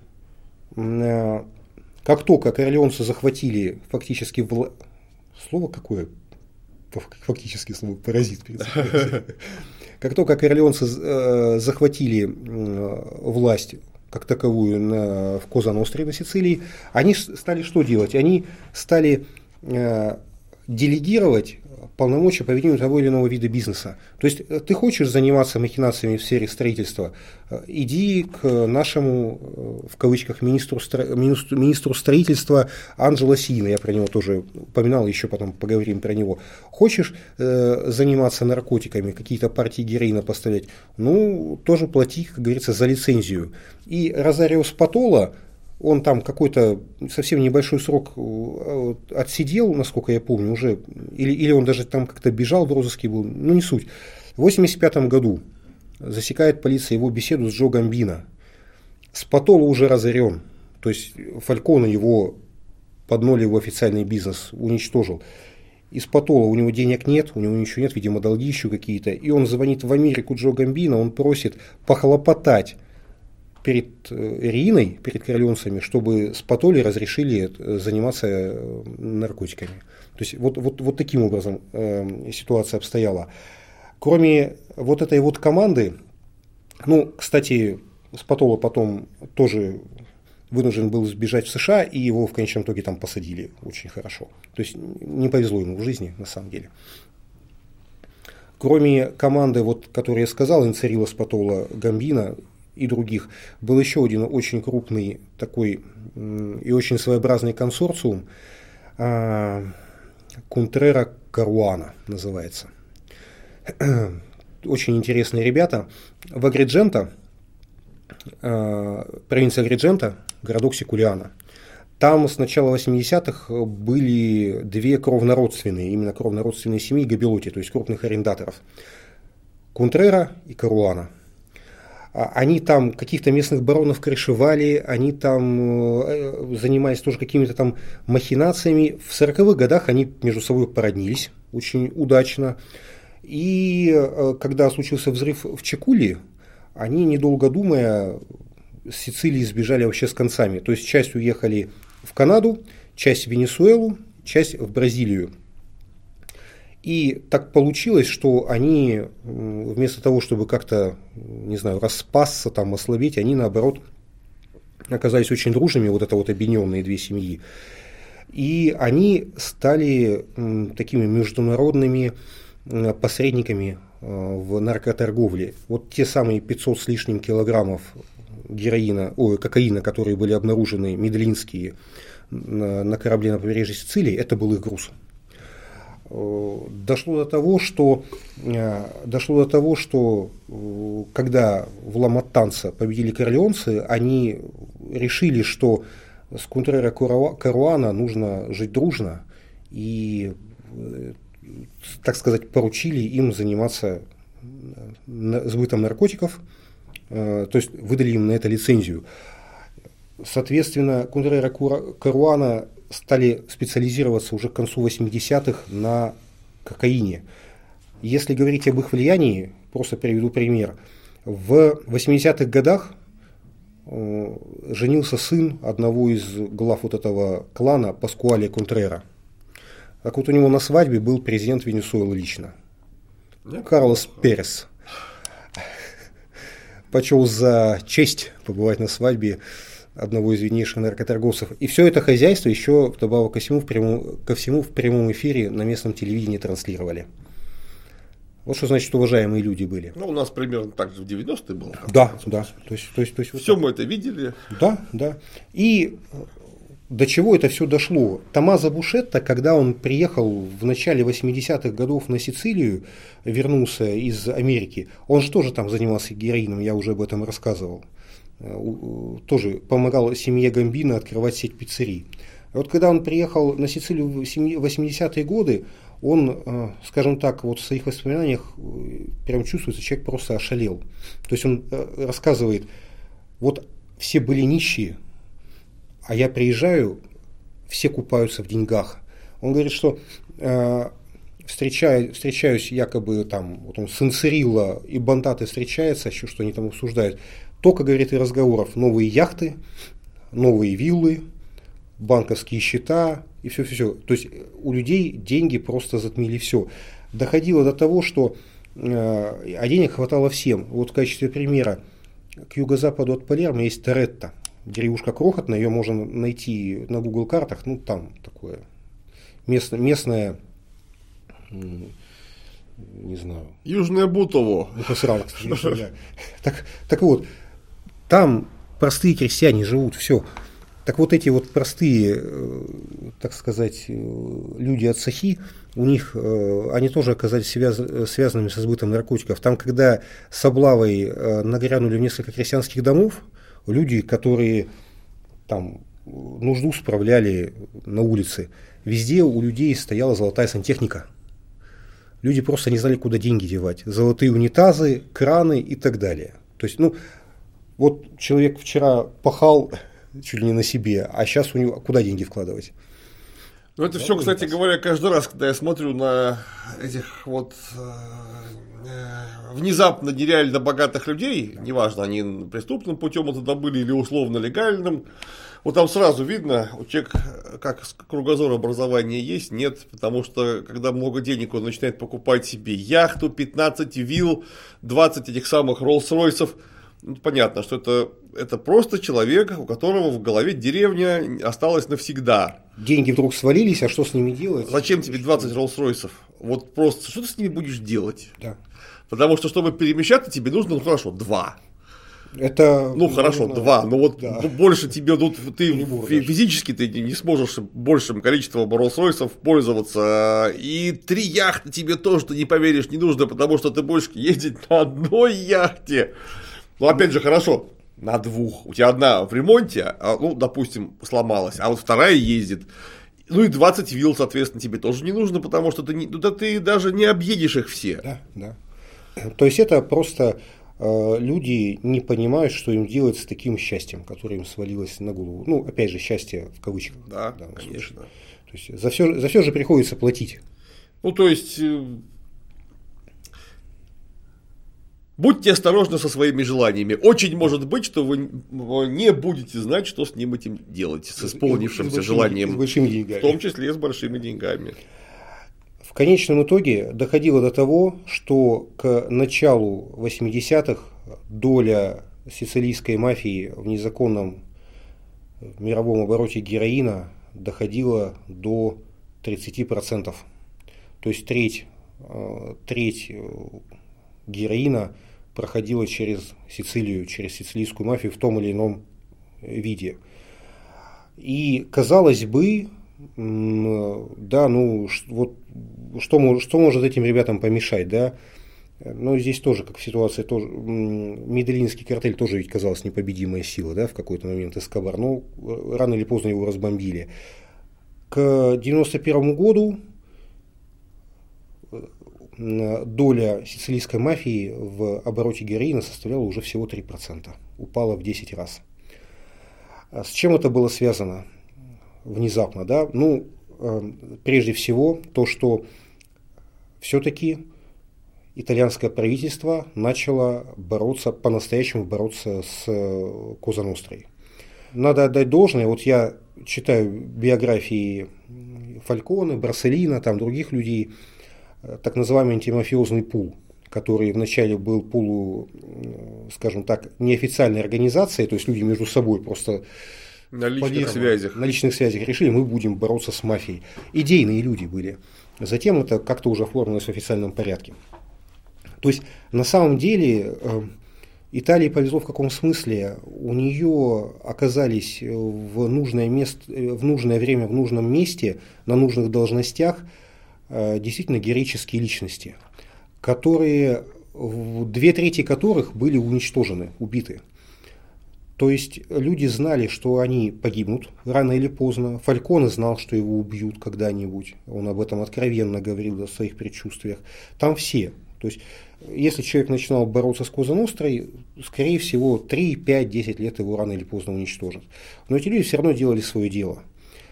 Как только корлеонцы захватили фактически вла... Слово какое? Фактически слово паразит. Как только корлеонцы захватили власть как таковую на, в Коза-Ностре на Сицилии, они стали что делать? Они стали э, делегировать полномочия по ведению того или иного вида бизнеса. То есть ты хочешь заниматься махинациями в сфере строительства, иди к нашему, в кавычках, министру, министру, министру строительства Анджело Сина, я про него тоже упоминал, еще потом поговорим про него. Хочешь э, заниматься наркотиками, какие-то партии героина поставлять, ну, тоже плати, как говорится, за лицензию. И Розарио Спатола, он там какой-то совсем небольшой срок отсидел, насколько я помню, уже, или, или он даже там как-то бежал в розыске был, ну не суть. В восемьдесят пятом году засекает полиция его беседу с Джо Гамбино. Спатола уже разорен, то есть Фальконе его под ноль его официальный бизнес уничтожил. Из Спатола у него денег нет, у него ничего нет, видимо, долги еще какие-то. И он звонит в Америку Джо Гамбино, он просит похлопотать перед Рииной, перед корлеонцами, чтобы Спатоле разрешили заниматься наркотиками. То есть вот, вот, вот таким образом э, ситуация обстояла. Кроме вот этой вот команды, ну, кстати, Спатола потом тоже вынужден был сбежать в США, и его в конечном итоге там посадили очень хорошо. То есть не повезло ему в жизни, на самом деле. Кроме команды, вот, которую я сказал, Инцерилла, Спатола, Гамбино и других, был еще один очень крупный такой и очень своеобразный консорциум, Кунтрера Каруана называется. Очень интересные ребята. В Агридженто, провинция Агридженто, городок Секулиано, там с начала восьмидесятых были две кровнородственные, именно кровнородственные семьи Габелотти, то есть крупных арендаторов. Кунтрера и Каруана. Они там каких-то местных баронов крышевали, они там занимались тоже какими-то там махинациями. В сороковых годах они между собой породнились очень удачно. И когда случился взрыв в Чекулии, они, недолго думая, с Сицилии сбежали вообще с концами. То есть часть уехали в Канаду, часть в Венесуэлу, часть в Бразилию. И так получилось, что они вместо того, чтобы как-то, не знаю, распасться, там, ослабеть, они наоборот оказались очень дружными, вот это вот объединенные две семьи. И они стали такими международными посредниками в наркоторговле. Вот те самые пятьсот с лишним килограммов героина, ой, кокаина, которые были обнаружены медельинские на, на корабле на побережье Сицилии, это был их груз. дошло до того, что, дошло до того, что когда в Ла Маттанса победили корлеонцы, они решили, что с Контрера Каруана нужно жить дружно, и, так сказать, поручили им заниматься сбытом наркотиков, то есть выдали им на это лицензию. Соответственно, Контрера Каруана стали специализироваться уже к концу восьмидесятых на кокаине. Если говорить об их влиянии, просто приведу пример. В восьмидесятых годах э, женился сын одного из глав вот этого клана, Паскуале Контрера. Так вот, у него на свадьбе был президент Венесуэлы лично. Нет? Карлос Перес. Почел за честь побывать на свадьбе одного из виднейших наркоторговцев. И все это хозяйство еще, вдобавок ко всему, в прямом, ко всему, в прямом эфире на местном телевидении транслировали. Вот что значит, уважаемые люди были. Ну, у нас примерно так же в девяностые было. Да, да. То есть, то есть, то есть, все вот мы это видели. Да, да. И до чего это все дошло? Томмазо Бушетта, когда он приехал в начале восьмидесятых годов на Сицилию, вернулся из Америки, он же тоже там занимался героином, я уже об этом рассказывал. Тоже помогал семье Гамбино открывать сеть пиццерий. Вот когда он приехал на Сицилию в восьмидесятые годы, он, скажем так, вот в своих воспоминаниях прям чувствуется, человек просто ошалел. То есть он рассказывает, вот все были нищие, а я приезжаю, все купаются в деньгах. Он говорит, что э, встречаю, встречаюсь якобы там, вот он с Инцерилла и Бандаты встречается, еще что они там обсуждают. Только, говорит, и разговоров новые яхты, новые виллы, банковские счета и все-все-все. То есть у людей деньги просто затмили все. Доходило до того, что э, а денег хватало всем. Вот в качестве примера, к юго-западу от Палермо есть Торетто. Деревушка крохотная, ее можно найти на Google картах, ну там такое место, местное, не знаю. Южное Бутово. Ну, сразу, кстати, да. так, так вот, там простые крестьяне живут, все. Так вот эти вот простые, так сказать, люди от Сахи, у них, они тоже оказались связ, связанными со сбытом наркотиков. Там, когда с облавой нагрянули в несколько крестьянских домов, люди, которые там нужду справляли на улице, везде у людей стояла золотая сантехника. Люди просто не знали, куда деньги девать. Золотые унитазы, краны и так далее. То есть, ну, вот человек вчера пахал чуть ли не на себе, а сейчас у него куда деньги вкладывать? Ну, это да, все, кстати говоря, каждый раз, когда я смотрю на этих вот э, внезапно нереально богатых людей, да. Неважно, они преступным путем это добыли или условно легальным, вот там сразу видно, у человека как кругозор образования есть, нет, потому что когда много денег, он начинает покупать себе яхту, пятнадцать вилл, двадцать этих самых Роллс-Ройсов. Ну, понятно, что это, это просто человек, у которого в голове деревня осталась навсегда. Деньги вдруг свалились, а что с ними делать? Зачем тебе двадцать Роллс-Ройсов? Вот просто, что ты с ними будешь делать? Да. Потому что, чтобы перемещаться, тебе нужно, ну хорошо, два. Это, ну хорошо, наверное, два, но вот да. больше тебе, ну, ты Прибор, физически ты не сможешь большим количеством Роллс-Ройсов пользоваться, и три яхты тебе тоже, ты не поверишь, не нужно, потому что ты будешь ездить на одной яхте. Ну, опять же, хорошо, на двух. У тебя одна в ремонте, а, ну, допустим, сломалась, а вот вторая ездит. Ну, и двадцать вилл, соответственно, тебе тоже не нужно, потому что ты, не, да, ты даже не объедешь их все. Да, да. То есть, это просто э, люди не понимают, что им делать с таким счастьем, которое им свалилось на голову. Ну, опять же, счастье в кавычках. Да, конечно. То есть, за все, за все же приходится платить. Ну, то есть... Будьте осторожны со своими желаниями. Очень может быть, что вы не будете знать, что с ним этим делать, с исполнившимся с большими, желанием, с большими деньгами. В том числе и с большими деньгами. В конечном итоге доходило до того, что к началу восьмидесятых доля сицилийской мафии в незаконном мировом обороте героина доходила до тридцати процентов. То есть треть, треть героина проходила через Сицилию, через сицилийскую мафию в том или ином виде. И, казалось бы, Да, ну вот что, что может этим ребятам помешать, да? Но здесь тоже, как в ситуации, тоже, Медельинский картель тоже ведь казалось непобедимая сила, да, в какой-то момент Эскобар, но рано или поздно его разбомбили. К девяносто первому году доля сицилийской мафии в обороте героина составляла уже всего три процента, упала в десять раз. С чем это было связано внезапно, да? Ну, прежде всего, то, что все-таки итальянское правительство начало бороться, по-настоящему бороться с Коза Нострой. Надо отдать должное, вот я читаю биографии Фальконе, Борселлино, там других людей, так называемый антимафиозный пул, который вначале был полу, скажем так, неофициальной организацией, то есть люди между собой просто на личных связях. На личных связях решили, мы будем бороться с мафией. Идейные люди были. Затем это как-то уже оформилось в официальном порядке. То есть, на самом деле, Италии повезло в каком смысле? У нее оказались в нужное, место, в нужное время, в нужном месте, на нужных должностях действительно героические личности, которые, две трети которых были уничтожены, убиты. То есть люди знали, что они погибнут рано или поздно. Фальконе знал, что его убьют когда-нибудь. Он об этом откровенно говорил о своих предчувствиях. Там все. То есть, если человек начинал бороться с Коза Нострой, скорее всего, три, пять, десять лет его рано или поздно уничтожат. Но эти люди все равно делали свое дело.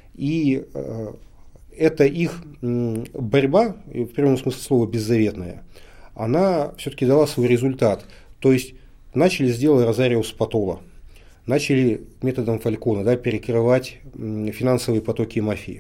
И э, это их э, борьба, в прямом смысле слова беззаветная, она все-таки дала свой результат. То есть, начали с дела Розарио Спатола. Начали методом Фальконе, да, перекрывать финансовые потоки мафии.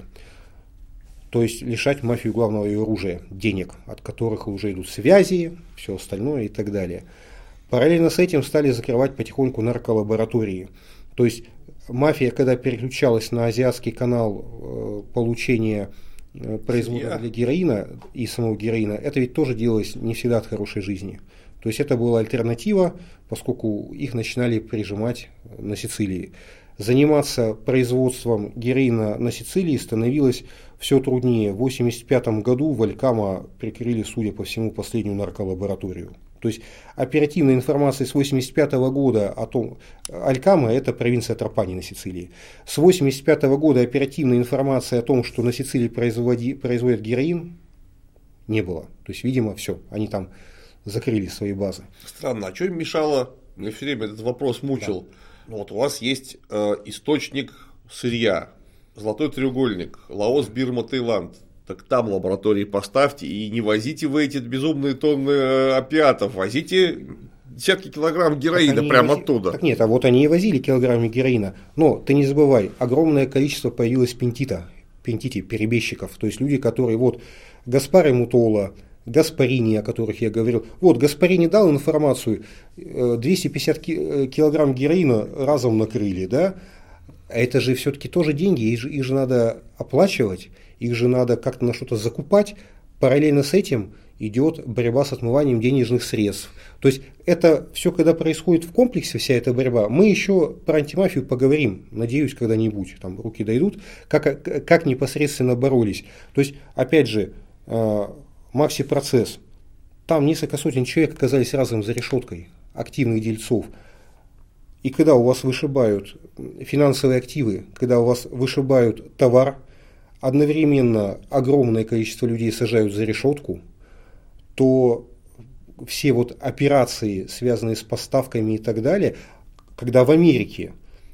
То есть лишать мафию главного ее оружия, денег, от которых уже идут связи, все остальное и так далее. Параллельно с этим стали закрывать потихоньку нарколаборатории. То есть мафия, когда переключалась на азиатский канал э, получения э, производства для героина и самого героина, это ведь тоже делалось не всегда от хорошей жизни. То есть это была альтернатива, поскольку их начинали прижимать на Сицилии. Заниматься производством героина на Сицилии становилось все труднее. В восемьдесят пятом году в Алькамо прикрыли, судя по всему, последнюю нарколабораторию. То есть оперативная информация с восемьдесят пятого года о том, Алькамо — это провинция Трапани на Сицилии. С восемьдесят пятого года оперативная информация о том, что на Сицилии производи, производят героин, не было. То есть, видимо, все, они там закрыли свои базы. Странно, а что им мешало? Мне все время этот вопрос мучил. Да. Вот у вас есть э, источник сырья, золотой треугольник, Лаос, Бирма, Таиланд. Так там лаборатории поставьте и не возите вы эти безумные тонны э, опиатов, возите десятки килограмм героина прямо вози... оттуда. Так нет, а вот они и возили килограммы героина. Но ты не забывай, огромное количество появилось пентита, пентити, перебежчиков. То есть люди, которые вот Гаспаро Мутола, Гаспарини, о которых я говорил. Вот, Гаспарини дал информацию, двести пятьдесят килограмм героина разом накрыли, да? А это же все-таки тоже деньги, их же, их же надо оплачивать, их же надо как-то на что-то закупать. Параллельно с этим идет борьба с отмыванием денежных средств. То есть это все, когда происходит в комплексе, вся эта борьба, мы еще про антимафию поговорим, надеюсь, когда-нибудь, там руки дойдут, как, как непосредственно боролись. То есть, опять же, Макси-процесс. Там несколько сотен человек оказались разом за решеткой, активных дельцов. И когда у вас вышибают финансовые активы, когда у вас вышибают товар, одновременно огромное количество людей сажают за решетку, то все вот операции, связанные с поставками и так далее, когда в Америке,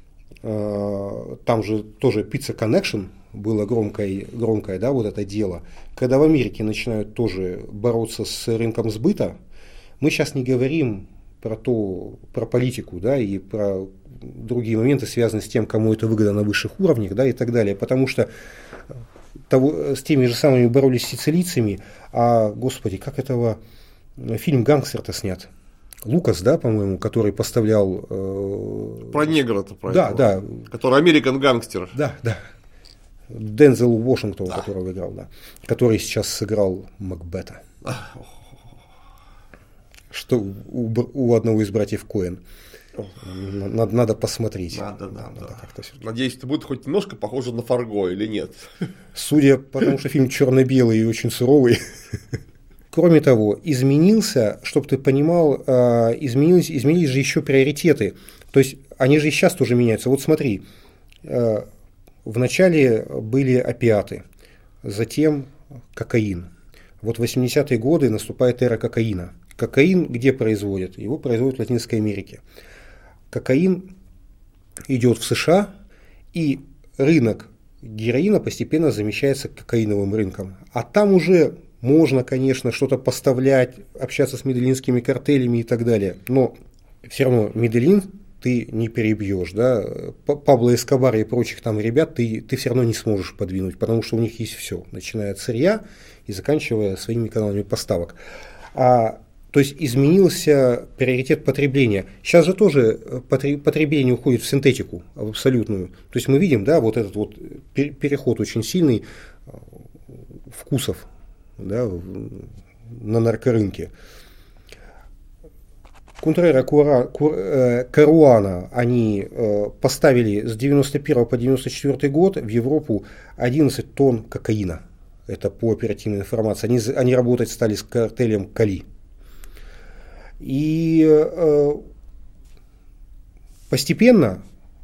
э, там же тоже Pizza Connection, было громкое, громкое, да, вот это дело. Когда в Америке начинают тоже бороться с рынком сбыта, мы сейчас не говорим про то, про политику, да, и про другие моменты, связанные с тем, кому это выгодно на высших уровнях, да, и так далее, потому что того, с теми же самыми боролись с сицилийцами, а, господи, как этого, фильм «Гангстер»-то снят. Лукас, да, по-моему, который поставлял... Э, про негра-то, про да, этого, да. Который American Gangster. Да, да. Дензел Вашингтон, да. которого играл, да, который сейчас сыграл Макбета. Что у, у одного из братьев Коэн. Надо, надо посмотреть. Надо, надо. надо Надеюсь, это будет хоть немножко похоже на Фарго или нет. Судя по тому, что фильм черно-белый и очень суровый. Кроме того, изменился, чтобы ты понимал, изменились, изменились же еще приоритеты. То есть они же и сейчас тоже меняются. Вот смотри, вначале были опиаты, затем кокаин. Вот в восьмидесятые годы наступает эра кокаина. Кокаин где производят? Его производят в Латинской Америке. Кокаин идет в США, и рынок героина постепенно замещается кокаиновым рынком. А там уже можно, конечно, что-то поставлять, общаться с медельинскими картелями и так далее. Но все равно Медельин ты не перебьешь. Да? Пабло Эскобара и прочих там ребят ты, ты все равно не сможешь подвинуть, потому что у них есть все, начиная от сырья и заканчивая своими каналами поставок. А То есть изменился приоритет потребления. Сейчас же тоже потребление уходит в синтетику, в абсолютную. То есть мы видим, да, вот этот вот переход очень сильный вкусов, да, на наркорынке. Кунтрера Каруана они поставили с девяносто первого по девяносто четвёртый год в Европу одиннадцать тонн кокаина. Это по оперативной информации. Они, они работать стали с картелем Кали. И э, постепенно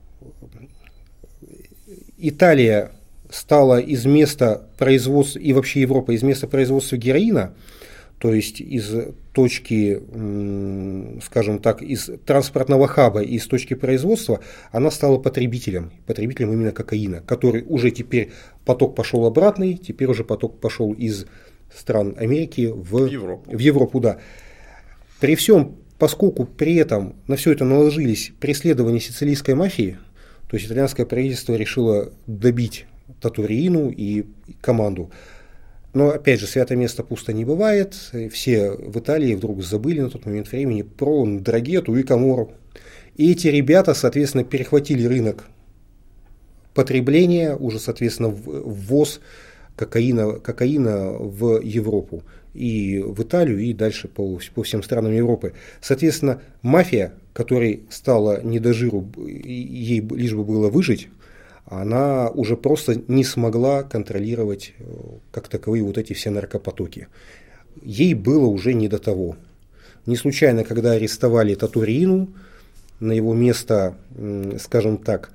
Италия стала из места производства, и вообще Европа из места производства героина, то есть из точки, скажем так, из транспортного хаба, из точки производства, она стала потребителем, потребителем именно кокаина, который уже теперь поток пошел обратный, теперь уже поток пошел из стран Америки в, в Европу. В Европу, да. При всем, поскольку при этом на все это наложились преследования сицилийской мафии, то есть итальянское правительство решило добить Татуриину и команду. Но опять же, святое место пусто не бывает. Все в Италии вдруг забыли на тот момент времени про Ндрагету и Каморру. И эти ребята, соответственно, перехватили рынок потребления, уже, соответственно, ввоз кокаина, кокаина в Европу. И в Италию, и дальше по, по всем странам Европы. Соответственно, мафия, которой стала не до жиру, ей лишь бы было выжить, она уже просто не смогла контролировать как таковые вот эти все наркопотоки. Ей было уже не до того. Не случайно, когда арестовали Татурину, на его место, скажем так,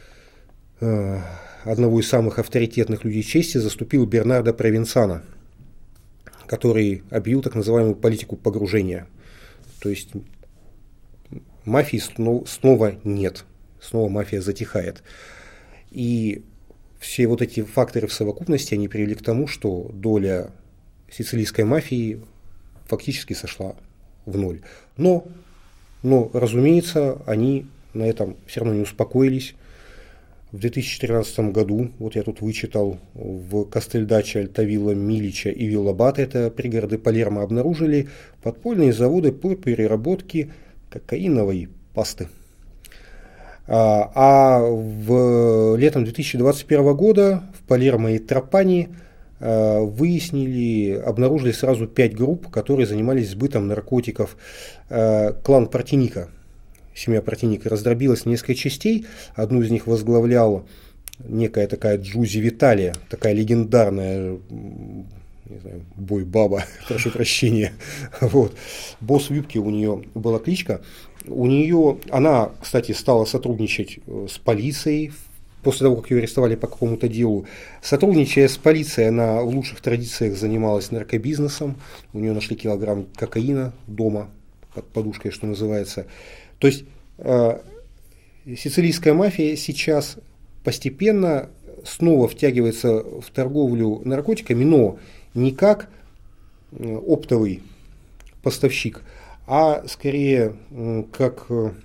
одного из самых авторитетных людей чести заступил Бернардо Провенцано, который объявил так называемую политику погружения. То есть мафии снова нет, снова мафия затихает. И все вот эти факторы в совокупности, они привели к тому, что доля сицилийской мафии фактически сошла в ноль. Но, но разумеется, они на этом все равно не успокоились. В две тысячи тринадцатом году, вот я тут вычитал, в Кастельдаче, Альтавилла, Милича и Виллабате, это пригороды Палермо, обнаружили подпольные заводы по переработке кокаиновой пасты. А, а в летом две тысячи двадцать первого года в Палермо и Трапани а, выяснили, обнаружили сразу пять групп, которые занимались сбытом наркотиков. А, клан Партиника. Семья Партиника раздробилась на несколько частей. Одну из них возглавлял некая такая Джузи Виталия, такая легендарная, не знаю, бой-баба, прошу прощения. Вот. Босс в юбке у нее была кличка. У нее, она, кстати, стала сотрудничать с полицией после того, как ее арестовали по какому-то делу. Сотрудничая с полицией, она в лучших традициях занималась наркобизнесом. У нее нашли килограмм кокаина дома под подушкой, что называется. То есть э, сицилийская мафия сейчас постепенно снова втягивается в торговлю наркотиками, но не как э, оптовый поставщик, а скорее э, как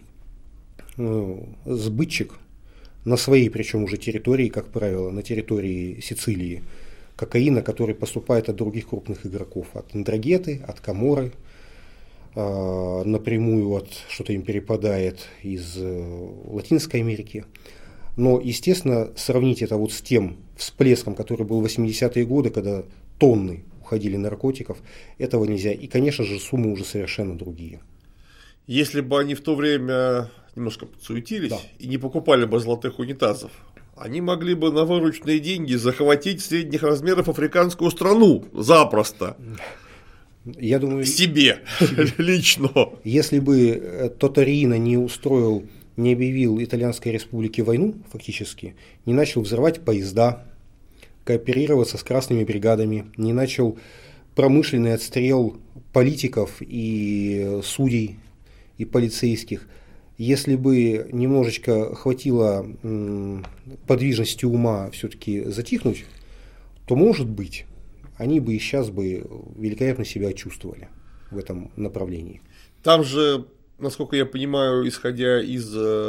э, сбытчик на своей, причем уже территории, как правило, на территории Сицилии, кокаина, который поступает от других крупных игроков, от Ндрагеты, от Каморры. Напрямую вот что-то им перепадает из Латинской Америки. Но, естественно, сравнить это вот с тем всплеском, который был в восьмидесятые годы, когда тонны уходили наркотиков, этого нельзя. И, конечно же, суммы уже совершенно другие. Если бы они в то время немножко подсуетились, да, и не покупали бы золотых унитазов, они могли бы на вырученные деньги захватить средних размеров африканскую страну запросто. Я думаю, себе, себе. Лично. Если бы Тоторино не устроил, не объявил Итальянской Республике войну, фактически, не начал взрывать поезда, кооперироваться с красными бригадами, не начал промышленный отстрел политиков и судей и полицейских, если бы немножечко хватило подвижности ума все-таки затихнуть, то, может быть, они бы и сейчас бы великолепно себя чувствовали в этом направлении. Там же, насколько я понимаю, исходя из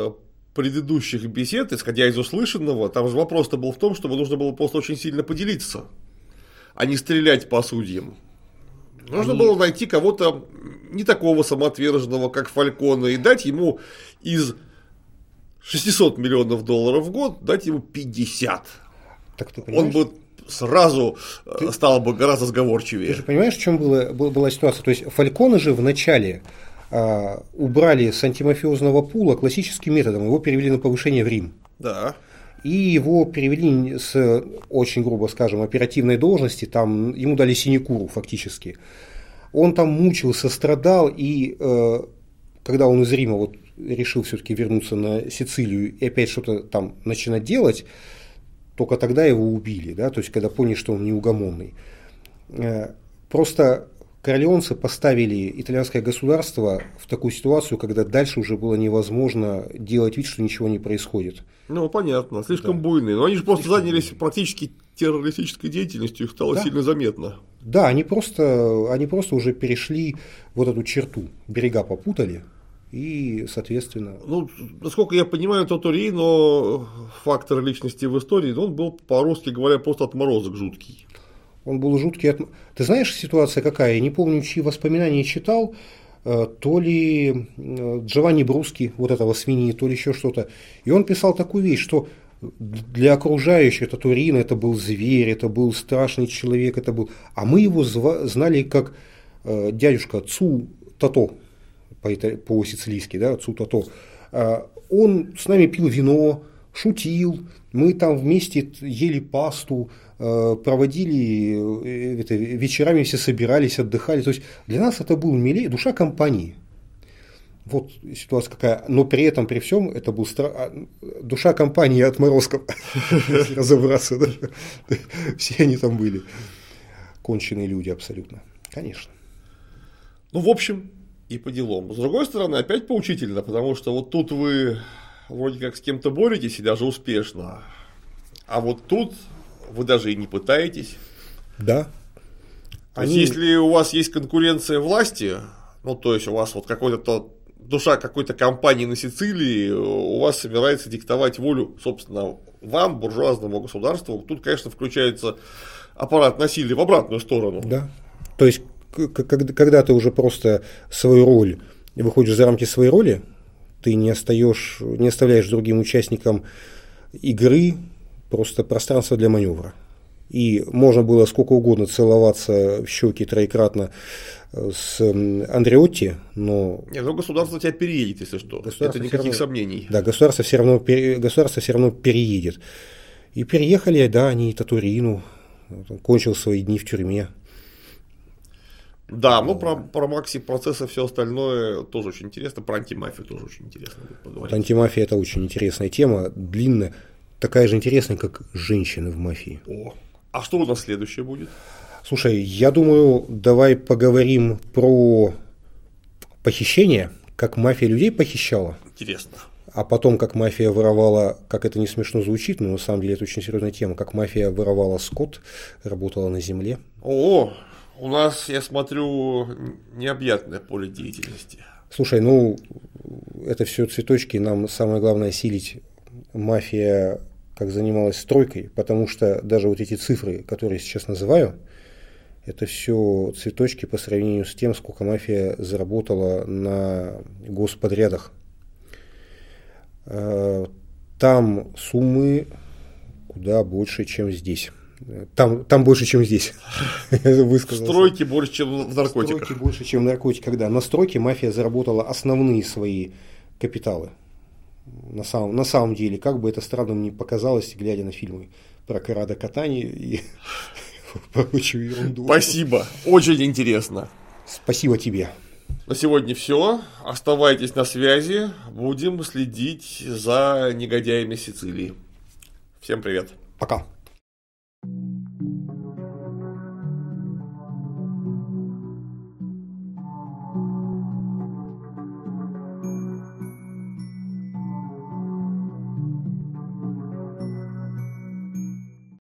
предыдущих бесед, исходя из услышанного, там же вопрос-то был в том, чтобы нужно было просто очень сильно поделиться, а не стрелять по судьям. Нужно Они... было найти кого-то не такого самоотверженного, как Фальконе, и дать ему из шестисот миллионов долларов в год, дать ему пятьдесят. Так ты Он бы сразу ты... стал бы гораздо сговорчивее. Ты же понимаешь, в чем была, была ситуация? То есть Фальконе же вначале а, убрали с антимафиозного пула классическим методом, его перевели на повышение в Рим. Да. И его перевели с, очень грубо скажем, оперативной должности, там ему дали синекуру фактически. Он там мучился, страдал, и э, когда он из Рима вот решил все-таки вернуться на Сицилию и опять что-то там начинать делать, только тогда его убили, да, то есть когда поняли, что он неугомонный. Э, просто корлеонцы поставили итальянское государство в такую ситуацию, когда дальше уже было невозможно делать вид, что ничего не происходит. Ну, понятно, слишком да. буйные. Но они же просто слишком занялись буйные. Практически террористической деятельностью, их стало да. сильно заметно. Да, они просто, они просто уже перешли вот эту черту, берега попутали. И, соответственно... Ну, насколько я понимаю, Тоторино, фактор личности в истории, он был, по-русски говоря, просто отморозок жуткий. Он был жуткий. От... Ты знаешь, ситуация какая? Я не помню, чьи воспоминания читал. То ли Джованни Бруски, вот этого свиньи, то ли еще что-то. И он писал такую вещь, что для окружающих Тоторино это был зверь, это был страшный человек, это был... А мы его зва... знали как дядюшка Цу Тато, по-сицилийски, да, Цу Тато. Он с нами пил вино, шутил, мы там вместе ели пасту, проводили это, вечерами, все собирались, отдыхали. То есть для нас это был милей, душа компании. Вот ситуация какая. Но при этом, при всем, это был стра... душа компании отморозков, если разобраться. Да? Все они там были. Конченые люди абсолютно. Конечно. Ну, в общем, и по делам. С другой стороны, опять поучительно, потому что вот тут вы вроде как с кем-то боретесь и даже успешно. А вот тут вы даже и не пытаетесь. Да. То Они... есть, если у вас есть конкуренция власти, ну, то есть у вас вот какой-то душа какой-то компании на Сицилии, у вас собирается диктовать волю, собственно, вам, буржуазному государству, тут, конечно, включается аппарат насилия в обратную сторону. Да. То есть, когда ты уже просто свою роль, выходишь за рамки своей роли, ты не остаешь, не оставляешь другим участникам игры просто пространство для маневра. И можно было сколько угодно целоваться в щеки троекратно с Андреотти, но... Нет, ну государство тебя переедет, если что. Это никаких равно, сомнений. Да, государство все равно, государство все равно переедет. И переехали, да, они и Тоторино, кончил свои дни в тюрьме. Да, ну про, про Макси процессы, все остальное тоже очень интересно. Про антимафию тоже очень интересно будет поговорить. Вот антимафия — это очень интересная тема, длинная, такая же интересная, как женщины в мафии. О, а что у нас следующее будет? Слушай, я думаю, давай поговорим про похищение, как мафия людей похищала. Интересно. А потом, как мафия воровала, как это не смешно звучит, но на самом деле это очень серьезная тема, как мафия воровала скот, работала на земле. О, у нас, я смотрю, необъятное поле деятельности. Слушай, ну, это все цветочки, нам самое главное осилить мафия, как занималась стройкой, потому что даже вот эти цифры, которые я сейчас называю, это все цветочки по сравнению с тем, сколько мафия заработала на господрядах. Там суммы куда больше, чем здесь. Там, там больше, чем здесь. Стройки больше, чем в наркотиках. Стройки больше, чем в наркотиках, да. На стройке мафия заработала основные свои капиталы. На самом, на самом деле, как бы это странным ни показалось, глядя на фильмы про Корадо Катани и прочую ерунду. Спасибо, очень интересно. Спасибо тебе. На сегодня все. Оставайтесь на связи. Будем следить за негодяями Сицилии. Всем привет. Пока.